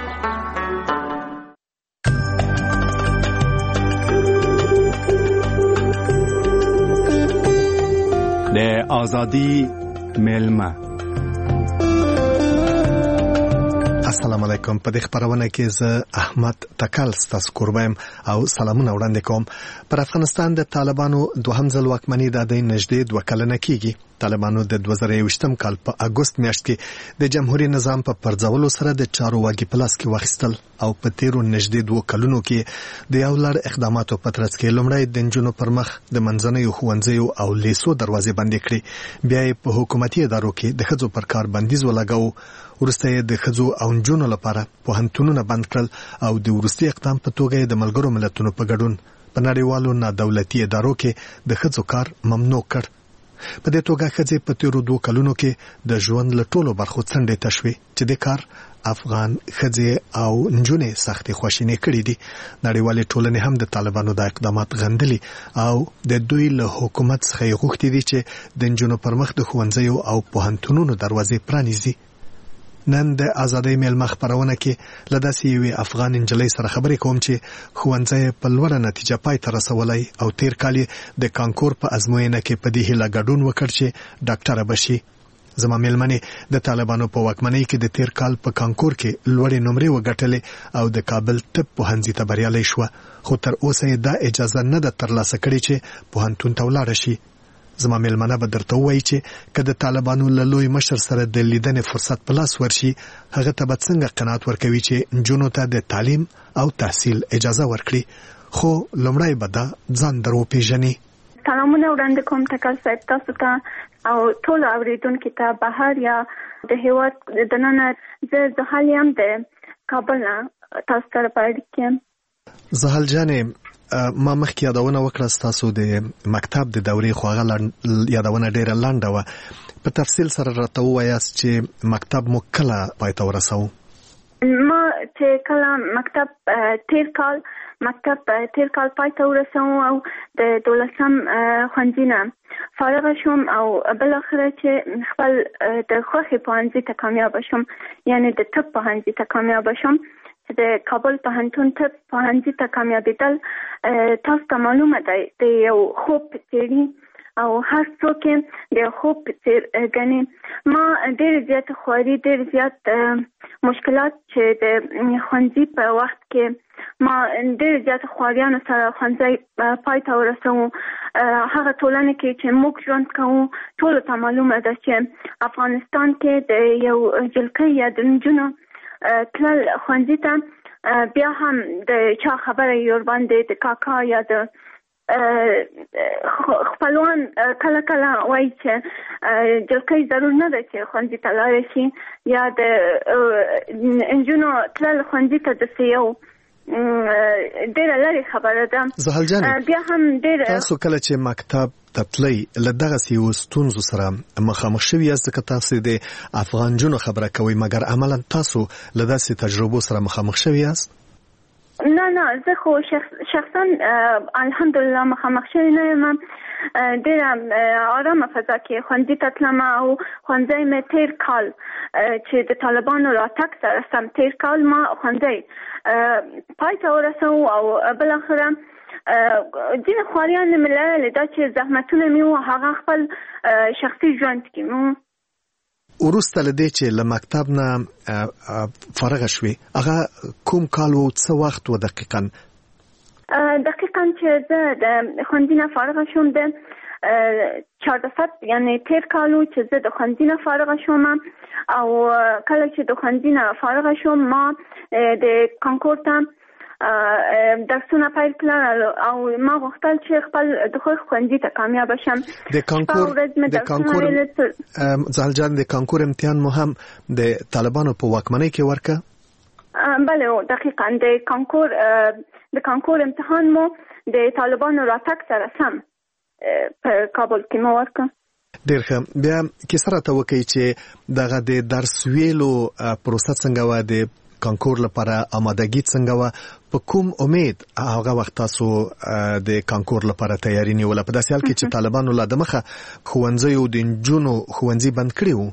د آزادی میلمه.
السلام علیکم. په دې خبرونه کې زه احمد تکل ستاسو کوربم او سلامونه وړاندې کوم. پر افغانستان د طالبانو دوهم ځل واکمني د دې نږدې دوه کلنه کېږي. طالبانو د دوه زره یوویشتم کال په اګوست میاشت کې د جمهوریت نظام په پرځولو سره د چارو واګي په لاس کې واخیستل او په تیرو نږدې دوه کلونو کې د یو لړ اقداماتو په ترڅ کې لومړی د نجونو پر مخ د منځنیو ښوونځیو او لیسو دروازې بندې کړې، بیا یې په حکومتي ادارو کې د ښځو پر کار بندیز ولګاوه. وروسته یې د ښځو او نجونو لپاره پوهنتونونه بند کړل او د وروستي اقدام په توګه یې د ملګرو ملتونو په ګډون په نړیوالو نادولتي ادارو کې د ښځو کار ممنوع کړ. په دې توګه ښځې په تیرو دوه کلونو کې د ژوند له ټولو برخو څنډې ته شوې چې د کار افغان ښځې او نجونې سختې خواشینې کړې دي. نړیوالې ټولنې هم د طالبانو د اقدامات غندلي او د دوی له حکومت څخه یې غوښتي دي چې د نجونو پر مخ د ښوونځیو او پوهنتونونو دروازې پرانیزي. نن د آزادۍ میلمه خبرونه کې له داسې یوې افغان نجلۍ سره خبرې کوم چې ښوونځی په لوړه نتیجه پای ته رسولی او تیر کال د کانکور په ازموینه کې په دې هیله ګډون وکړ چې ډاکټره بشي. زما میلمنې د طالبانو په واکمنۍ کې د تیر کال په کانکور کې لوړې نمرې وګټلې او د کابل طب پوهنځي ته بریالی شوه، خو تر اوسه یې دا اجازه نه ده ترلاسه کړې چې پوهنتون ته ولاړه شي. زما میلمنه به درته ووایي چې که د طالبانو له لوی مشر سره د لیدنې فرصت په لاس ورشي، هغه ته به څنګه قناعت ورکوي چې نجونو ته د تعلیم او تحصیل اجازه ورکړي. خو لومړی به دا ځان در وپېژني.
سلامونه وړاندې کوم تکل صاحب تاسو ته او ټول اورېدونکو ته بهر یا د هیواد د نن زه زحل یم د کابل نه تاسو سره په اړیکه کې.
زحل جانې ما مخکې یادونه وکړه ستاسو د مکتب د دورې خو هغه یادونه ډېره لنډه وه. په تفصیل سره راته ووایاست چې مکتب مو کله پای ته ورساوه؟
ما چې کله مکتب تیر کال مکتب تیر کال پای ته ورسوم او د دولسم ښوونځي نه فارغه شوم او بالاخره چې خپل د خوښې پوهنځي ته کامیابه شوم، یعنی د طب پوهنځي ته کامیابه شوم چې د کابل پوهنتون طب پوهنځي ته کامیابېدل تاسو ته معلومه ده د یو خوب څېړي او هر څوک د خوب څیر غني. ما ډېر زیات خواري ډېر زیات مشکلات چې د ښوونځي په وخت کې ما ډېر زیات خواریانو سره ښوونځی پای ته ورسوم. هغه ټولنه کې چې موږ ژوند کوو ټولو ته معلومه ده چې افغانستان کې د یو جلکۍ یا د نجونو تلل ښوونځي ته بیا هم د چا خبره یې ورباندې د کاکا یا د خپلوان کله کله وایي چې جلکۍ ضرور نه ده چې ښوونځي ته لاړه شي یا د نجونو تلل ښوونځي ته داسې یو ډېره لرې خبره ده.
زحل جانې
بیا هم ډېره
تاسو کله چې مکتب ته تلئ له دغسې یو ستونزو سره مخامخ شوي یاست ځکه تاسو د افغان نجونو خبره کوئ مګر عملا تاسو له داسې تجربو سره مخامخ شوي یاست؟
نه نه زه خو شخصا الحمدلله مخامخ شوی نه یم. ډېره آرامه فضا کې ښوونځي ته تلم او ښوونځی مې تېر کال چې د طالبانو راتګ سره سم تېر کال ما ښوونځی پای ته ورسوم او بالاخره ځینې خواریان مې لرلې دا چې زحمتونه مې وو هغه خپل شخصي ژوند کې مو
وروسته له دې چې له مکتب نه فارغه شوې هغه کوم کال و څه وخت و دقیقا؟
دقیقا چې زه د ښوونځي نه فارغه شوم د چهاردهصد یعنی تېر کال و چې زه د ښوونځي نه فارغه شوم او کله چې د ښوونځي نه فارغه شوم ما د کانکور ته درسونه پیل کړل او ما غوښتل چې خپل د خوښ ښوونځي ته کامیابه شم.
د کانکور د کانکور زحل جان د کانکور امتحان مو هم د طالبانو په واکمنۍ کې ورکه؟
بله دقیقا د کانکور د کانکور امتحان مو د طالبانو راتګ سره سم په کابل کې مو ورکه.
ډېر ښه. بیا کیسه راته وکړئ چې دغه د درس ویلو پروسه څنګه وه، د کانکور لپاره آمادګي څنګه وه، په کوم امید هغه وخت تاسو د کانکور لپاره تیاری نیوله په داسې حال کې چې طالبانو لا د مخه ښوونځیو د نجونو ښوونځي بند کړي وو؟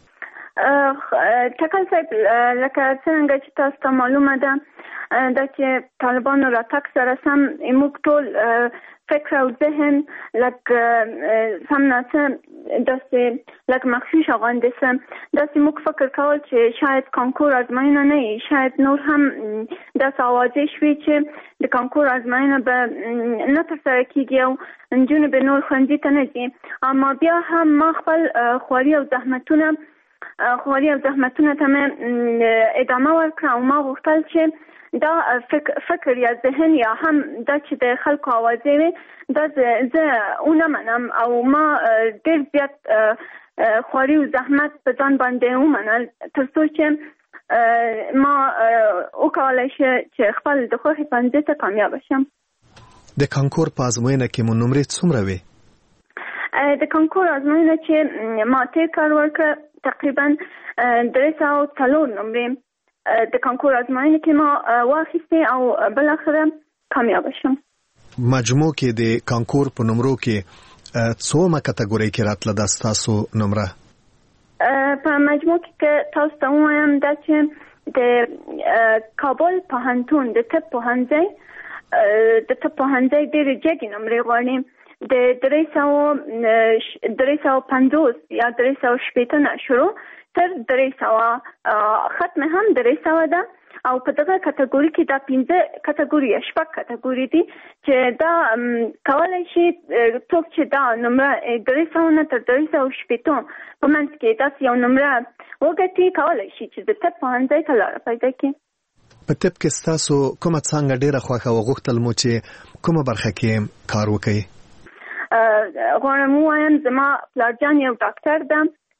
ټکل صاحب لکه څنګه چې تاسو ته معلومه ده دا چې طالبانو راتګ سره سم موږ ټول فکر او ذهن لکه سم ناڅه داسې لکه مخفي شغانده سم داسې موږ فکر کول چې شاید کانکور ازموینه نه وي، شاید نور هم داسې اوازې شوي چې د کانکور ازموینه به نه ترسره کېږي او نجونې به نور ښوونځي ته نه ځي. اما بیا هم ما خپل خواري او زحمتونه خواري او زحمتونه ته مې ادامه ورکړه او ما غوښتل چې دا فکر, فکر یا ذهن یا هم دا چې د خلکو اوازې وي دا زه ونه منم او ما ډېر زیات خواري او زحمت په ځان باندې ومنل تر څو چې ما وکولی شي چې خپل د خوښې ښوونځي ته کامیابه شم.
د کانکور په ازموینه کې مو نمرې څومره وې؟
د کانکور ازموینه چې ما تېر کال ورکړه تقریبا درې سوه څلور نمرې د کانکور ازموینه کې ما واخیستې او بالاخره کامیابه شم.
مجموع کې د کانکور په نمرو کې څومره کټګورۍ کې راتله دا ستاسو نمره؟
په مجموع کې تاسو ته ووایم دا چې د کابل پوهنتون د طب پوهنځی د طب پوهنځی ډېرې جګې نمرې غواړي د درې سوه درې سوه پنځوس یا درې سوه شپېته نه شروع تر درې سوه ختم هم درې سوه ده او په دغه کټګوري کې دا پنځه کټګوري یا شپږ کټګوري دي چې دا کولی شي څوک چې دا نمره درې سوه نه تر درې سوه شپېته په منځ کې داسې یو نمره وګټي کولی شي چې د طب پوهنځي ته لاره پیدا کړي.
په طب کې ستاسو کومه څانګه ډېره خوښه وه؟ غوښتل مو چې کومه برخه کې کار وکړئ؟
غواړم ووایم زما پلارجان یو ډاکټر ده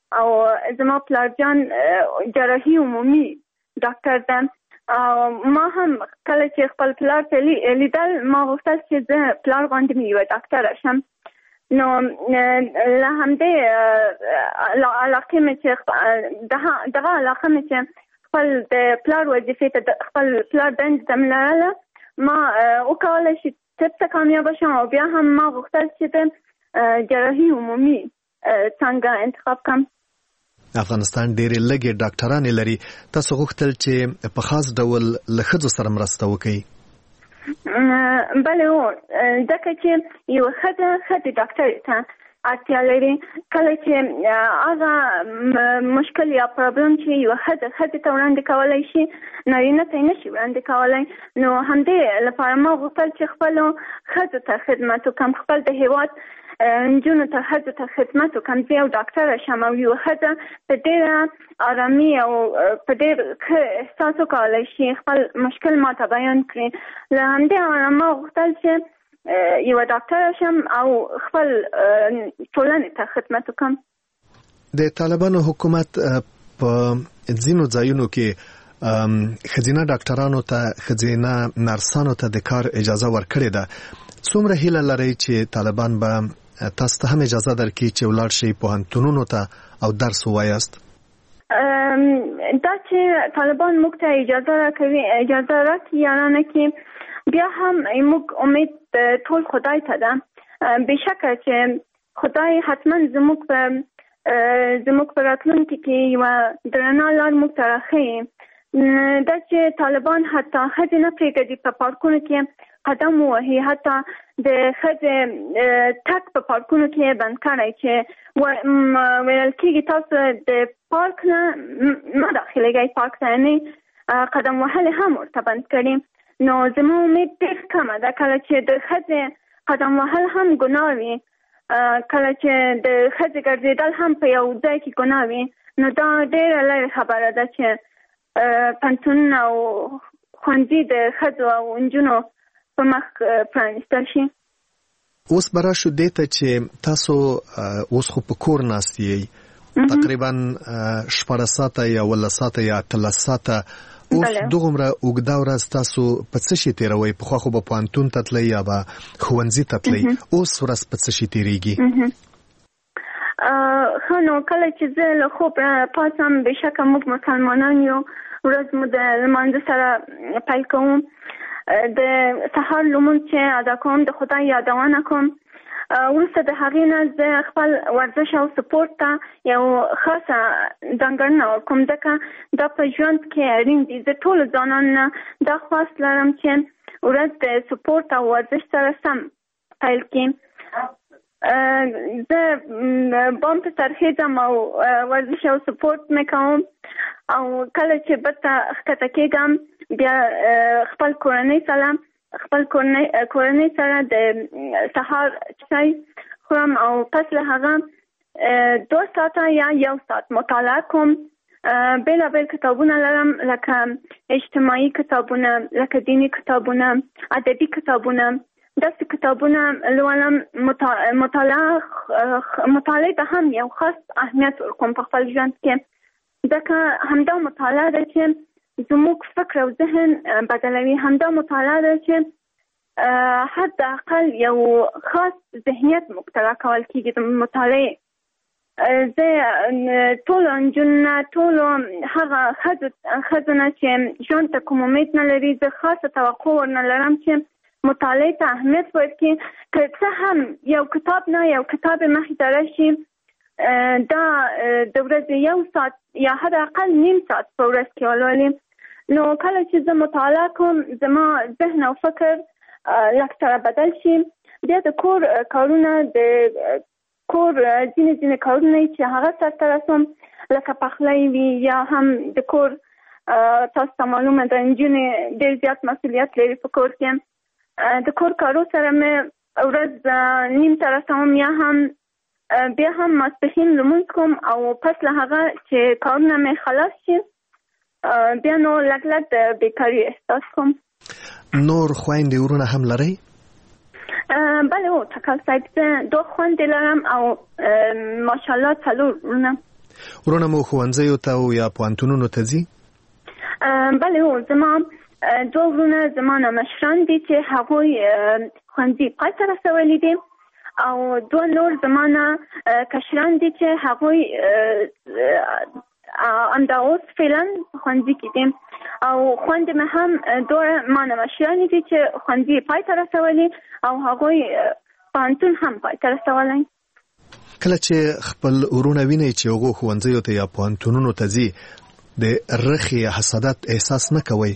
او زما پلارجان جراحي عمومي ډاکټر ده. ما هم کله چې خپل پلار ته لیدل ما غوښتل چې زه پلار غوندې مې یوه ډاکټره شم. نو له همدې علاقې مې چې دغه علاقه مې چې خپل د پلار وظیفې ته خپل پلار دندې ته مې لرله، ما وکولی چې طب ته کامیابه شم او بیا هم ما غوښتل چې د جراحي عمومي څانګه انتخاب کړم.
افغانستان ډېرې لږې ډاکټرانې لري، تاسو غوښتل چې په خاص ډول له ښځو سره مرسته وکړئ.
بله هو، ځکه چې یوه ښځه ښځې ډاکټرې ته اړتیا لري. کله چې هغه مشکل یا پرابلم چې یوه ښځه ښځې ته وړاندې کولی شي، نارینه ته یې نه شي وړاندې کولی. نو همدې لپاره ما غوښتل چې خپلو ښځو ته خدمت وکړم، خپل د هېواد نجونو ته ښځو ته خدمت وکړم. زه یو ډاکټره شم او یوه ښځه په ډېره ارامي او په ډېر ښه احساس وکولی شي خپل مشکل ما ته بیان کړي. له همدې امله ما غوښتل چې یوه ډاکټره شم او خپل ټولنې ته خدمت وکړم.
د طالبانو حکومت په ځینو ځایونو کې ښځینه ډاکټرانو ته ښځینه نرسانو ته د کار اجازه ورکړې ده. څومره هیله لرئ چې طالبان به تاسو ته هم اجازه درکړي چې ولاړ شئ پوهنتونونو ته او درس ووایاست؟
دا چې طالبان موږ ته اجازه راکوي اجازه راکړي یا نه کړي، بیا هم موږ امید ټول خدای ته ده. بېشکه چې خدای حتما زموږ په زموږ په راتلونکي کې یوه درنه لار موږ ته راښیي. دا چې طالبان حتی ښځې نه پرېږدي په پارکونو کې قدم ووهي، حتی د ښځې تګ په پارکونو کې بند کړی چې ویل کېږي تاسو د پارک نه مه داخلېږئ، پارک ته یعنې قدم وهل هم ورته بند کړي. نو زما امید ډېر کمه ده کله چې د ښځې قدم وهل هم ګناه وي، کله چې د ښځې ګرځېدل هم په یو ځای کې ګناه وي، نو دا ډېره لرې خبره ده چې پوهنتونونه او ښوونځي د ښځو او نجونو په مخ پرانیستل شي.
اوس به راشو دې ته چې تاسو اوس خو په کور ناست یئ، تقریبا شپاړس ساعته یا اوولس ساعته یا اتلس ساعته. اوس دغومره اوږده ورځ تاسو په څه شي تېروئ؟ پخوا خو به پوهنتون ته تلئ یا به ښوونځي ته تلئ، اوس ورځ په څه شي تېرېږي؟
ښه، نو کله چې زه له خوب پاڅم، بېشکه موږ مسلمانان یو، ورځ مو د لمانځه سره پیل کوم. د سهار لمونځ چې ادا کوم د خدای یادونه کوم. وروسته د هغې نه زه خپل ورزش او سپورت ته یو خاصه ځانګړنه ورکوم، ځکه دا په ژوند کې اړین دي. زه ټولو ځوانانو نه دا خواست لرم چې ورځ د سپورت او ورزش سره سم پیل کړي. زه بام ته ترخیځم او ورزش او سپورت مې کوم، او کله چې بېرته ښکته کېږم بیا خپل کورنۍ سره خپل کورنۍ سره د سهار چای خورم او پس له هغه دو ساعته یا یو ساعت مطالعه کوم. بېلابېل کتابونه لرم، لکه اجتماعي کتابونه، لکه دیني کتابونه، ادبي کتابونه. داسې کتابونه لولم. مطالعه مطالعې ته هم یو خاص اهمیت ورکوم په خپل ژوند کې، ځکه همدا مطالعه ده چې زموږ فکر او ذهن بدلوي. همدا مطالعه ده چې حد اقل یو خاص ذهنیت موږ ته راکول کېږي د مطالعې. زه ټولو نجونو نه، ټولو هغه ښځو نه چې ژوند ته کوم امید نه لري، زه خاصه توقع ورنه لرم چې مطالعې ته اهمیت ورکړي. که څه هم یو کتاب نه یو کتاب مخې ته راشي، دا د ورځې یو ساعت یا حد اقل نیم ساعت په ورځ کې ولولي. نو کله چې زه مطالعه کوم، زما ذهن او فکر لږ سره بدل شي. بیا د کور کارونه، د کور ځینې ځینې کارونه چې هغه سرته رسوم، لکه پخلی وي یا هم د کور، تاسو ته معلومه ده نجونې ډېر زیات مسؤلیت لري په کور کې. د کور کارو سره مې ورځ نیم ته رسوم، یا هم بیا هم ماسپښین لمونځ کوم، او پس له هغه چې کارونه مې خلاص شي بیا نو لږ لږ د بېکاري احساس کوم.
نور خویندې ورونه هم لرئ؟
بله هو، تکل صاحب، زه دوه خویندې لرم او ماشاءالله څلور ورونه.
ورونه مو ښوونځیو ته او یا پوهنتونونو ته ځي؟
بله هو زما دوه ورونه زما نه مشران دي چې هغوی ښوونځي پای ته رسولي دي او دوه نور زما نه کشران دي چې هغوی همدا اوس فعلا ښوونځي کې دي او خویندې مې هم دوه ما نه مشرانې دي چې ښوونځي پای ته رسولي او هغوی پوهنتون هم پای ته رسولی.
کله چې خپل ورونه وینئ چې هغو ښوونځیو ته یا پوهنتونونو ته ځي د رخې حسادت احساس نه کوئ؟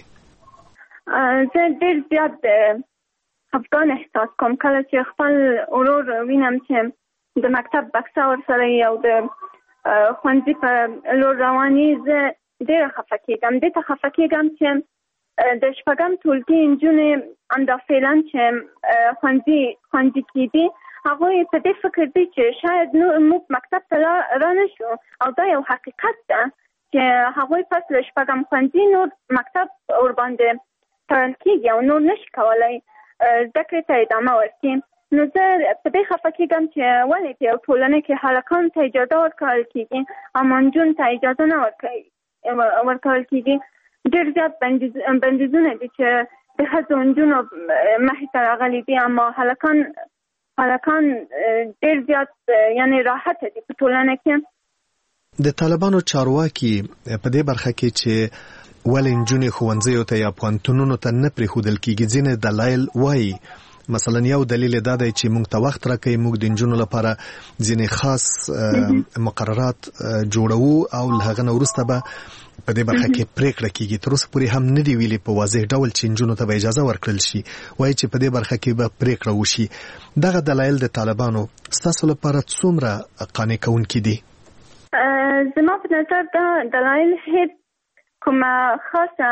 زه ډېر زیات خفګان احساس کوم کله چې خپل ورور وینم چې د مکتب بکسه ورسره وي او د ښوونځي په لور روان وي. زه ډېره خفه کېږم. دې ته خفه کېږم چې د شپږم ټولګي نجونې همدا فعلا چې ښوونځي ښوونځي کې دي هغوی په دې فکر دي چې شاید موږ مکتب ته را نه شو او دا یو حقیقت ده چې هغوی پس له شپږم ښوونځي نور مکتب ورباندې تړل کېږي او نور نشي کولی زده کړې ته ادامه ورکړي. نو زه په دې خفه کېږم چې ولې په یو ټولنه کې هلکانو ته اجازه ورکول کېږي اما نجونو ته اجازه نه ورکول کېږي. ډېر زیات بندیزونه دي چې د ښځو نجونو مخې ته راغلي دي اما هلکان هلکان ډېر زیات یعنې راحته دي په ټولنه کې.
د طالبانو چارواکي په دې برخه کې چې ولې نجونې ښوونځیو ته یا پوهنتونونو ته نه پرېښودل کېږي ځینې دلایل وایي. مثلا یو دلیل دا دی چې موږ ته وخت راکوي، موږ د نجونو لپاره ځینې خاص مقررات جوړوو او له هغه نه وروسته به په دې برخه کې پریکړه کېږي. تر اوسه پورې هم نه دي ویلي په واضح ډول چې نجونو ته به اجازه ورکړل شي، وایي چې په دې برخه کې به پریکړه وشي. دغه دلایل د طالبانو ستاسو لپاره څومره قانع کوونکي دي؟
زما په نظر دا دلایل هیڅ کومه خاصه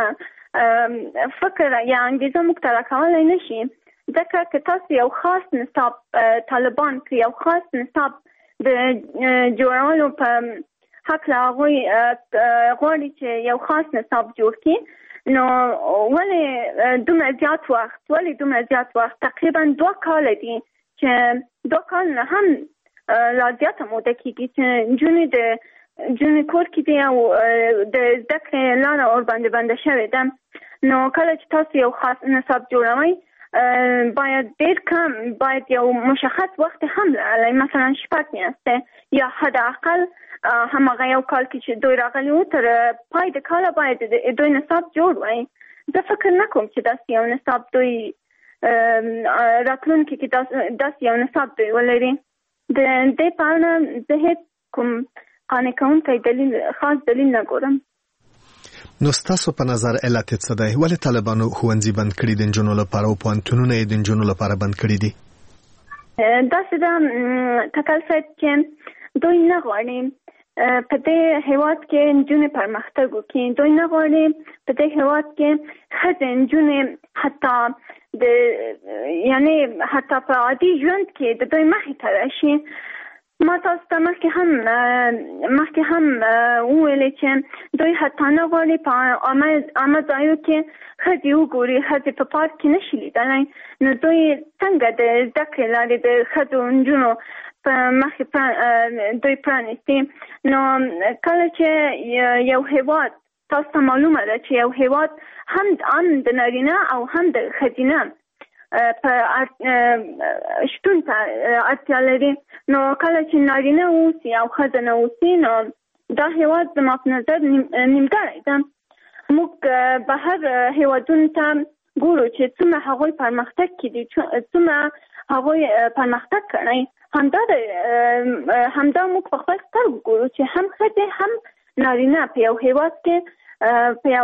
فکر یا انګیزه موږ ته راکولی نه شي. ځکه که تاسو یو خاص نصاب طالبان کړي، یو خاص نصاب د جوړولو په هکله هغوی غواړي چې یو خاص نصاب جوړ کړي، نو ولې دومره زیات وخت ولې دومره زیات وخت تقریبا دوه کاله دي چې دوه کال نه هم لا زیاته موده کېږي چې نجونې د نجونې کور کې دي او د زده کړې لاره ورباندې بنده شوې ده. نو کله چې تاسو یو خاص نصاب جوړوئ باید ډېر کم باید یو مشخص وخت هم لرلی، مثلا شپږ میاشتې یا حداقل هماغه یو کال کې چې دوی راغلي وو تر پای د کاله باید دوی نصاب جوړ وای. زه فکر نه کوم چې داسې یو نصاب دوی راتلونکي کې داسې یو نصاب دوی ولري. د دې په اړه زه هېڅ کوم قانع کوونکی دلیل خاص دلیل نه ګورم.
نو ستاسو په نظر علت څه دی؟ ولې طالبانو ښوونځي بند کړي د نجونو لپاره او پوهنتونونه یې د نجونو لپاره بند کړي دي؟
داسې ده تکل صاحب چې دوی نه غواړي په دې هېواد کې نجونې پرمختګ وکړي. دوی نه غواړي په دې هېواد کې ښځې نجونې حتی د یعنې حتی په عادي ژوند کې د دوی مخې ته راشي. ما تاسو ته مخکې هم مخکې هم وویلې چې دوی حتی نه غواړي په عامه ځایو کې ښځې وګوري، ښځې په پارک کې نشي لیدلی. نو دوی څنګه د زده کړې لارې د ښځو نجونو په مخې دوی پرانیستي؟ نو کله چې یو هېواد تاسو ته معلومه ده چې یو هېواد هم هم د نارینه او هم د ښځینه په شتون ته اړتیا لري. نو کله چې نارینه اوسي او ښځه نه اوسي نو دا هېواد زما په نظر نیمګړی ده. موږ بهر هېوادونو ته ګورو چې څومره هغوی پرمختګ کړي، څومره هغوی پرمختګ کړی. همدا همدا موږ په خپل سترګو ګورو چې هم ښځې هم نارینه په یو هېواد کې په یو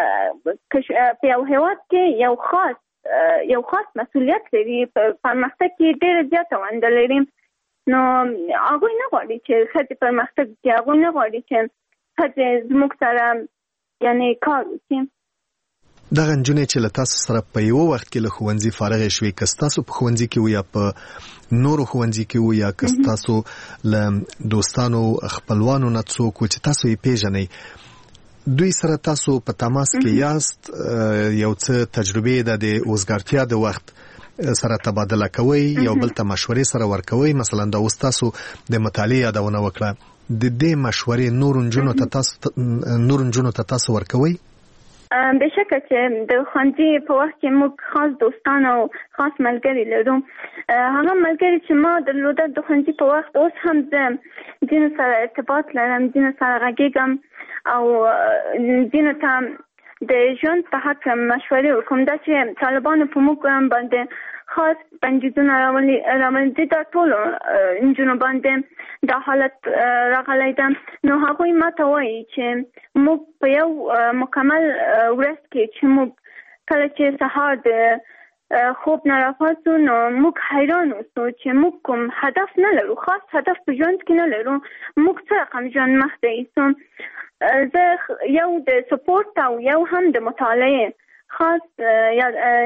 په یو هېواد کې یو خاص یو خاص مسؤلیت لري، په پرمختګ کې ډېره زیاته ونډه لري. نو هغوی نه غواړي چې ښځې پرمختګ وکړي، هغوی نه غواړي چې ښځې زموږ سره یعنې کار وکړي.
دغه نجونې چې له تاسو سره په یو وخت کې له ښوونځي فارغې شوې، که ستاسو په ښوونځي کې وو یا په نورو ښوونځي کې وو یا که ستاسو له دوستانو خپلوانو نه څوک و چې تاسو یې پیژنئ، دوی سره تاسو په تماس کې یاست، یو څه تجربې د اوزګارتیا د وخت سره تبادله کوئ، یو بل ته مشورې سره ورکوئ؟ مثلا دا اوس تاسو د مطالعې یادونه وکړه، د دې مشورې نور نجونو ته تاسو نور نجونو ته تاسو ورکوي؟
بشکه چې د ښوونځي په وخت کې موږ خاص دوستان او خاص ملګري لرو. هغه ملګري چې ما درلوده د ښوونځي په وخت، اوس هم زه ځینو سره ارتباط لرم، ځینو سره غږېږم او ځینو ته د ژوند په حق مشورې ورکوم. دا چې طالبانو په موږ باندې خاص بندیزونه راوړي، دا ټولو نجونو باندې دا حالت راغلی ده. نو هغوی ما ته وایي چې موږ په یو مکمل ورځ کې چې موږ کله چې سهار د خوب نه راپاڅو نو موږ حیران اوسو چې موږ کوم هدف نه لرو، خاص هدف په ژوند کې نه لرو. موږ څه رقم ژوند مخته ایسو. زه یو د سپورت او یو هم د مطالعې خاص یا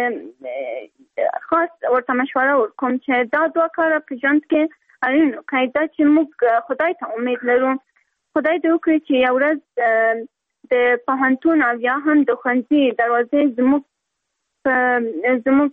خاص ورته مشوره ورکوم چې دا دوه کاره په ژوند کې اړین وکړي. دا چې موږ خدای ته امید لرو، خدای دې وکړي چې یو ورځ د پوهنتون او یا هم د ښوونځي دروازې زموږ زموږ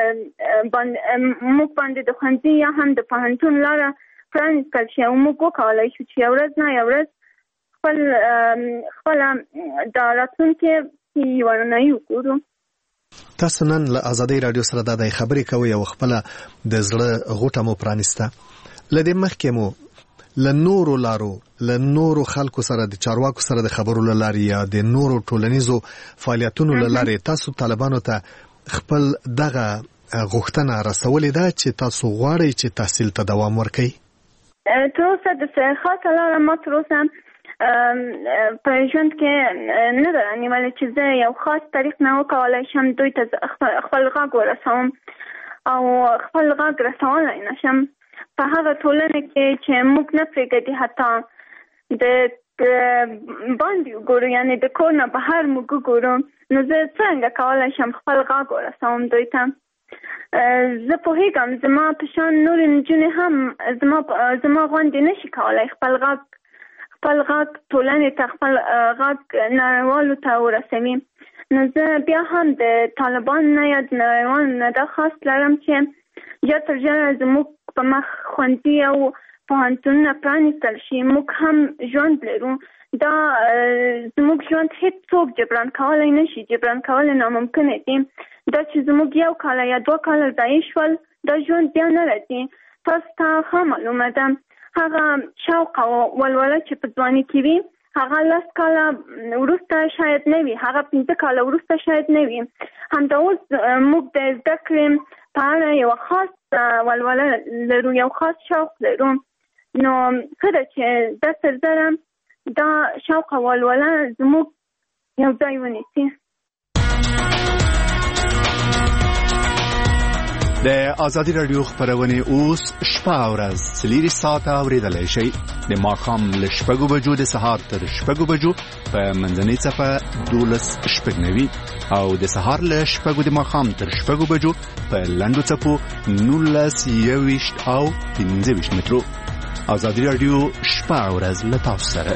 موږ باندې د ښوونځي یا هم د پوهنتون لاره پرانیستل شي او موږ وکولی شو چې یو ورځ نه یو ورځ خپل خپله د راتلونکي یوه رڼایي وګورو.
تاسو نن له ازادۍ راډیو سره دا د خبرې کوئ او خپله د زړه غوټه مو پرانیسته. له دې مخکې مو له نورو لارو له نورو خلکو سره د چارواکو سره د خبرو له لارې یا د نورو ټولنیزو فعالیتونو له لارې تاسو طالبانو ته خپل دغه غوښتنه رسولې ده چې تاسو غواړئ چې تحصیل ته دوام ورکړئ؟
تر اوسه د خاصه لاره ما تر اوسه په ژوند کې نه ده رانیولې چې زه یو خاص طریق نه وکولی شم دوی ته خپل غږ ورسوم او خپل غږ رسولی نه شم په هغه ټولنه کې چې موږ نه پرېږدي حتی د باندې وګورو، یعنې د کور نه بهر موږ وګورو. نو زه څرنګه کولی شم خپل غږ ورسوم دوی ته؟ زه پوهېږم زما په شان نورې نجونې هم زما زما غوندې نشي کولی خپل غږ خپل غږ ټولنې ته خپل غږ نړیوالو ته ورسوي. نو زه بیا هم د طالبان نه یا د نړیوالو نه دا خاص لرم چې ژر تر ژره زموږ په مخ ښوونځي او پوهنتونونه پرانیستل شي. موږ هم ژوند لرو، دا زموږ ژوند هیڅ څوک جبران کولی نشي، جبران کولی ناممکنه دي. دا چې زموږ یو کاله یا دوه کاله ضایع شول دا ژوند بیا نه راځي. تاسو ته ښه معلومه ده هغه شوق او ولوله چې په ځواني کې وي هغه لس کاله وروسته شاید نه وي، هغه پنځه کاله وروسته شاید نه وي. همدا اوس موږ د زده کړې په اړه یوه خاص ولوله لرو، یو خاص شوق لرو. نو ښه ده چې زه تر زره دا شوق او ولوله زموږ یو ځای ونیسي.
د ازادي راډیو خبرونه اوس شپه او ورځ څلور ساعته اوریدلای شئ. د ماښام له شپږو بجو د سهار تر شپږو بجو په منځنۍ صفحه دولس شپږ نوي او د سهار له شپږو د ماښام تر شپږو بجو په لنډو څپو نولس یوویشت او پنځه ویشت مترو. ازادي راډیو شپه او ورځ له تاسو سره.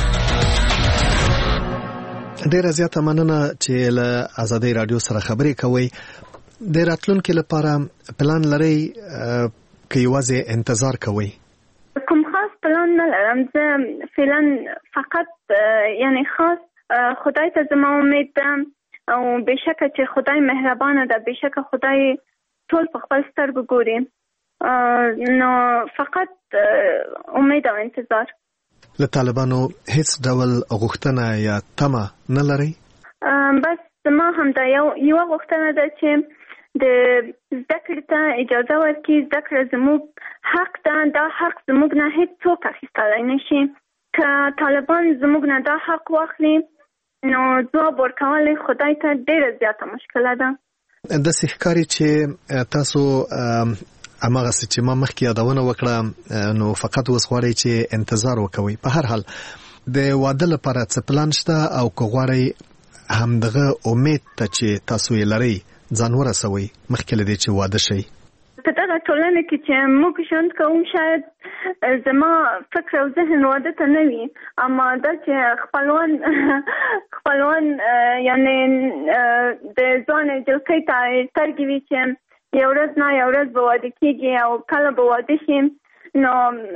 ډېره زیاته مننه چې له ازادي راډیو سره خبرې کوئ. د راتلونکي لپاره پلان لرئ که یوازې انتظار کوئ؟
کوم خاص پلان نه لرم. زه فعلا فقط یعنی خاص خدای ته زما امید ده او بېشکه چې خدای مهربانه ده، بېشکه خدای ټول په خپل سترګو ګوري. نو فقط امید او انتظار.
له طالبانو هیڅ ډول غوښتنه یا تمه نه لرئ؟
بس زما همدا یو یوه غوښتنه ده چې د زده کړې ته اجازه ورکړي. زده کړه زموږ حق ده، دا حق زموږ نه هیڅ څوک اخیستلی نه شي. که طالبان زموږ نه دا حق واخلي نو ځواب ورکول خدای ته ډېره زیاته مشکله ده.
داسې ښکاري چې تاسو هماغسې چې ما مخکې یادونه وکړه نو فقط اوس غواړئ چې انتظار وکوئ. په هر حال د واده لپاره څه پلان شته او که غواړئ همدغه امید ته چې تاسو یې لرئ ځان ورسوئ مخکې له دې چې واده شئ؟
په دغه ټولنه کې چې موږ ژوند کوو شاید زما فکر او ذهن واده ته نه وي، اما دا چې خپلوان خپلوان یعنې د ځوانې جلکۍ ته سترګې وي چې یو ورځ نه یو ورځ به واده کېږي او کله به واده شي. نو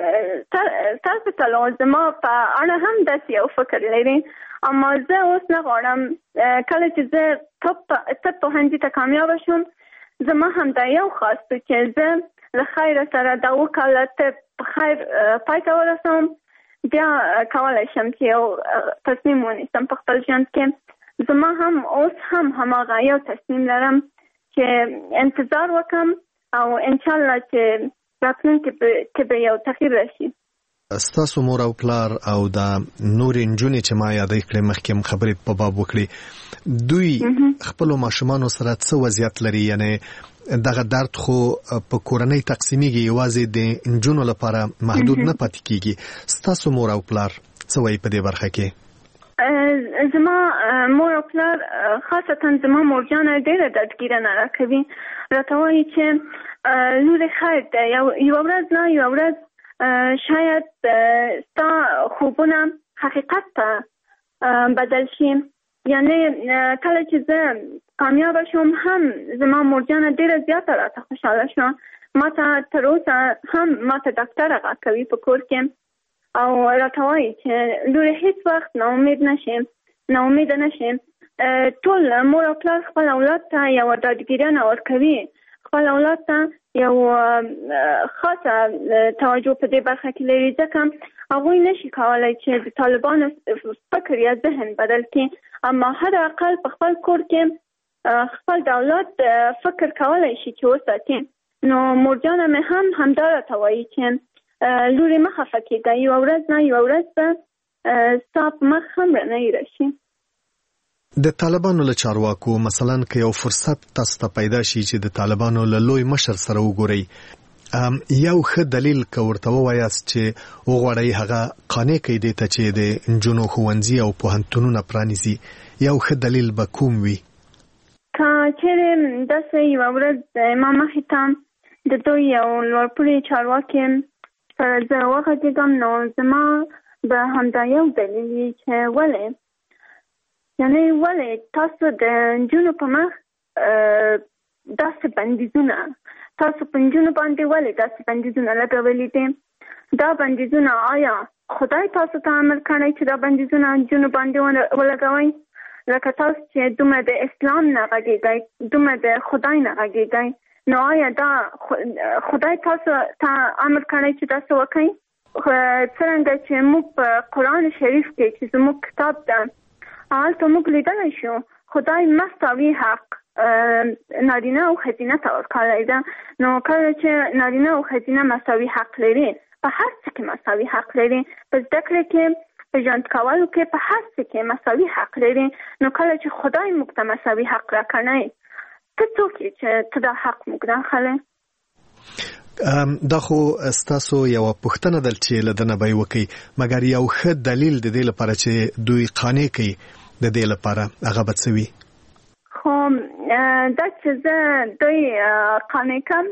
تاسو ته له زما په اړه هم داسې یو فکر لري، اما زه اوس نه غواړم کله چې زه طب پوهنځي ته کامیابه شم، زما هم دا یو خواست و چې زه له خیره سره دا اووه کاله طب په خیر پای ته ورسوم، بیا کولی شم چې یو تصمیم ونیسم په خپل ژوند کې. زما هم اوس هم هماغه یو تصمیم لرم چې انتظار وکړم او انشاءالله چې راتلونکي کې به یو تغییر راشي.
ستاسو مور او پلار او دا نورې نجونې چې ما یادې کړې مخکې هم خبرې په باب وکړې، دوی خپلو ماشومانو سره څه وضعیت لري؟ یعنې دغه درد خو په کورنۍ تقسیمیږي، یوازې د نجونو لپاره محدود نه پاتې کیږي. ستاسو مور او پلار څه وایي په دې برخه کې؟
زما مور او پلار خاصتا زما مورجانه ډېره دردګیره نه راکوي، راته وایي چې لورې خیر ده، یوه ورځ نه یوه ورځ شاید ستا خوبونه حقیقت ته بدل شي. یعنی کله چې زه کامیابه شوم هم زما مورجانه ډېره زیاته راته خوشحاله شوه. ما ته تر اوسه هم ما ته ډاکټره غږ کوي په کور کې او راته وایي چې لورې هېڅ وخت ناامید نشې، ناامیده نشې. ټول مور او پلار خپل اولاد ته یوه ډاډګیري نه ورکوي، خپل اولاد ته یو خاصه توجه په دې برخه کې لري، ځکه هغوی نشي کولی چې د طالبانو فکر یا ذهن بدل کړي، اما حد اقل په خپل کور کې خپل د اولاد فکر کولی شي چې وساتي. نو مورجانه مې هم همدا راته وایي چې لورې مه خفه کېږه، یوه ورځ نه یوه ورځ به ستا په مخ هم رڼۍ راشي.
د طالبانو له چارواکو مثلا که یو فرصت تاسو ته پیدا شي چې د طالبانو له لوی مشر سره وګورئ، یو ښه دلیل که ورته ووایاست چې وغواړئ هغه قانع کړئ دې ته چې د نجونو ښوونځي او پوهنتونونه پرانیزي، یو ښه دلیل به کوم وي؟
که چیرې داسې یوه ورځ ما مخې ته د دوی یو لوړپوړي چارواکي سره زه وغږېږم، نو زما به همدا یو دلیل وي چې ولې یعنی ولې تاسو د نجونو په مخ داسې بندیزونه، تاسو په نجونو باندې ولې داسې بندیزونه لګولي دي؟ دا بندیزونه آیا خدای تاسو ته امر کړی چې دا بندیزونه نجونو باندې ولګوئ؟ لکه تاسو چې دومره د اسلام نه غږېږئ، دومره د خدای نه غږېږئ، نو آیا دا خدای تاسو ته امر کړی چې تاسو وکړئ؟ څرنګه چې موږ په قرآن شریف کې چې زموږ کتاب ده هلته موږ لیدلی شو خدای مساوي حق نارینه او ښځینه ته ورکړی ده. نو کله چې نارینه او ښځینه مساوي حق لري، په هر څه کې مساوي حق لري، په زده کړې کې، په ژوند کولو کې، په هر څه کې مساوي حق لري، نو کله چې خدای موږ ته مساوي حق راکړی، ته څوک یې چې ته دا حق موږ راخلی؟
دا خو ستاسو یوه پوښتنه ده چې له ده نه به یې وکړئ، مګر یو ښه دلیل د دې لپاره چې دوی قانع کوي د دې لپاره هغه به څه وي؟
خو دا چې زه دوی قانع کړم،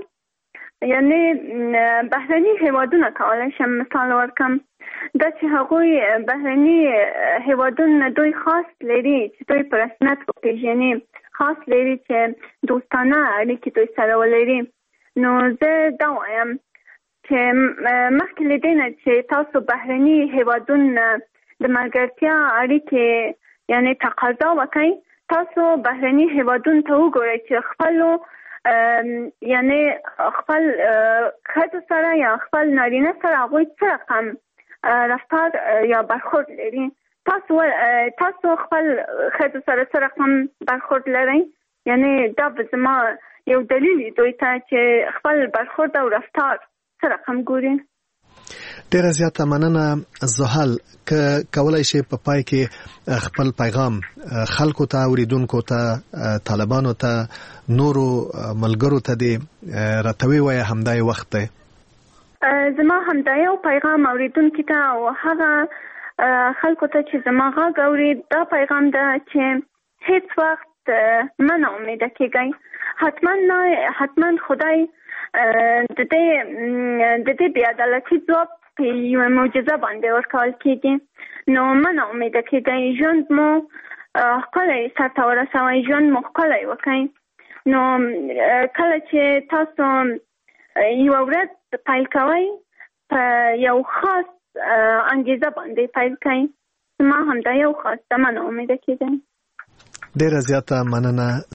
یعنې بهرني هیوادونه کولی شم مثال ورکړم، دا چې هغوی بهرني هیوادونه دوی خاص لري چې دوی په رسمیت وپېژني، خاص لري چې دوستانه اړیکې دوی سره ولري. نو زه دا وایم چې مخکې له دې نه چې تاسو بهرني هیوادونه د ملګرتیا اړیکې یعنی تقاضا وکړئ، تاسو بهرني هیوادونو ته وګورئ چې خپلو یعنی خپل ښځو سره یا خپل نارینه سره هغوی څه رقم رفتار یا برخورد لري. تاسو تاسو خپل ښځو سره څه رقم برخورد لرئ؟ یعنی دا به زما یو دلیل دوی ته چې خپل برخورد او رفتار څه رقم ګوري.
ډیره زیاته مننه زحل، که کولای شي په پای کې خپل پیغام خلکو ته، اوریدونکو ته، طالبانو ته، نورو ملګرو ته دې راته ووایه، همدا یې وخت دی.
زما همدا یو پیغام اوریدونکو ته او هغه خلکو ته چې زما غږ اوري، دا پیغام ده چې هیڅ وخت مه ناامیده کیږئ. حتما نه حتما خدای د دې د دې بې عدالتي ځواب په یوه معجزه باندې ورکول کېږي. نو مه ناامیده کیږئ، ژوند مو ښکلی سرته ورسوئ، ژوند مو ښکلی وکړئ. نو کله چې تاسو یوه ورځ پیل کوئ، په یو خاص انګیزه باندې پیل کړئ. ما همدا یو خاص تمنا امیده کېدم.
ډیره زیاته مننه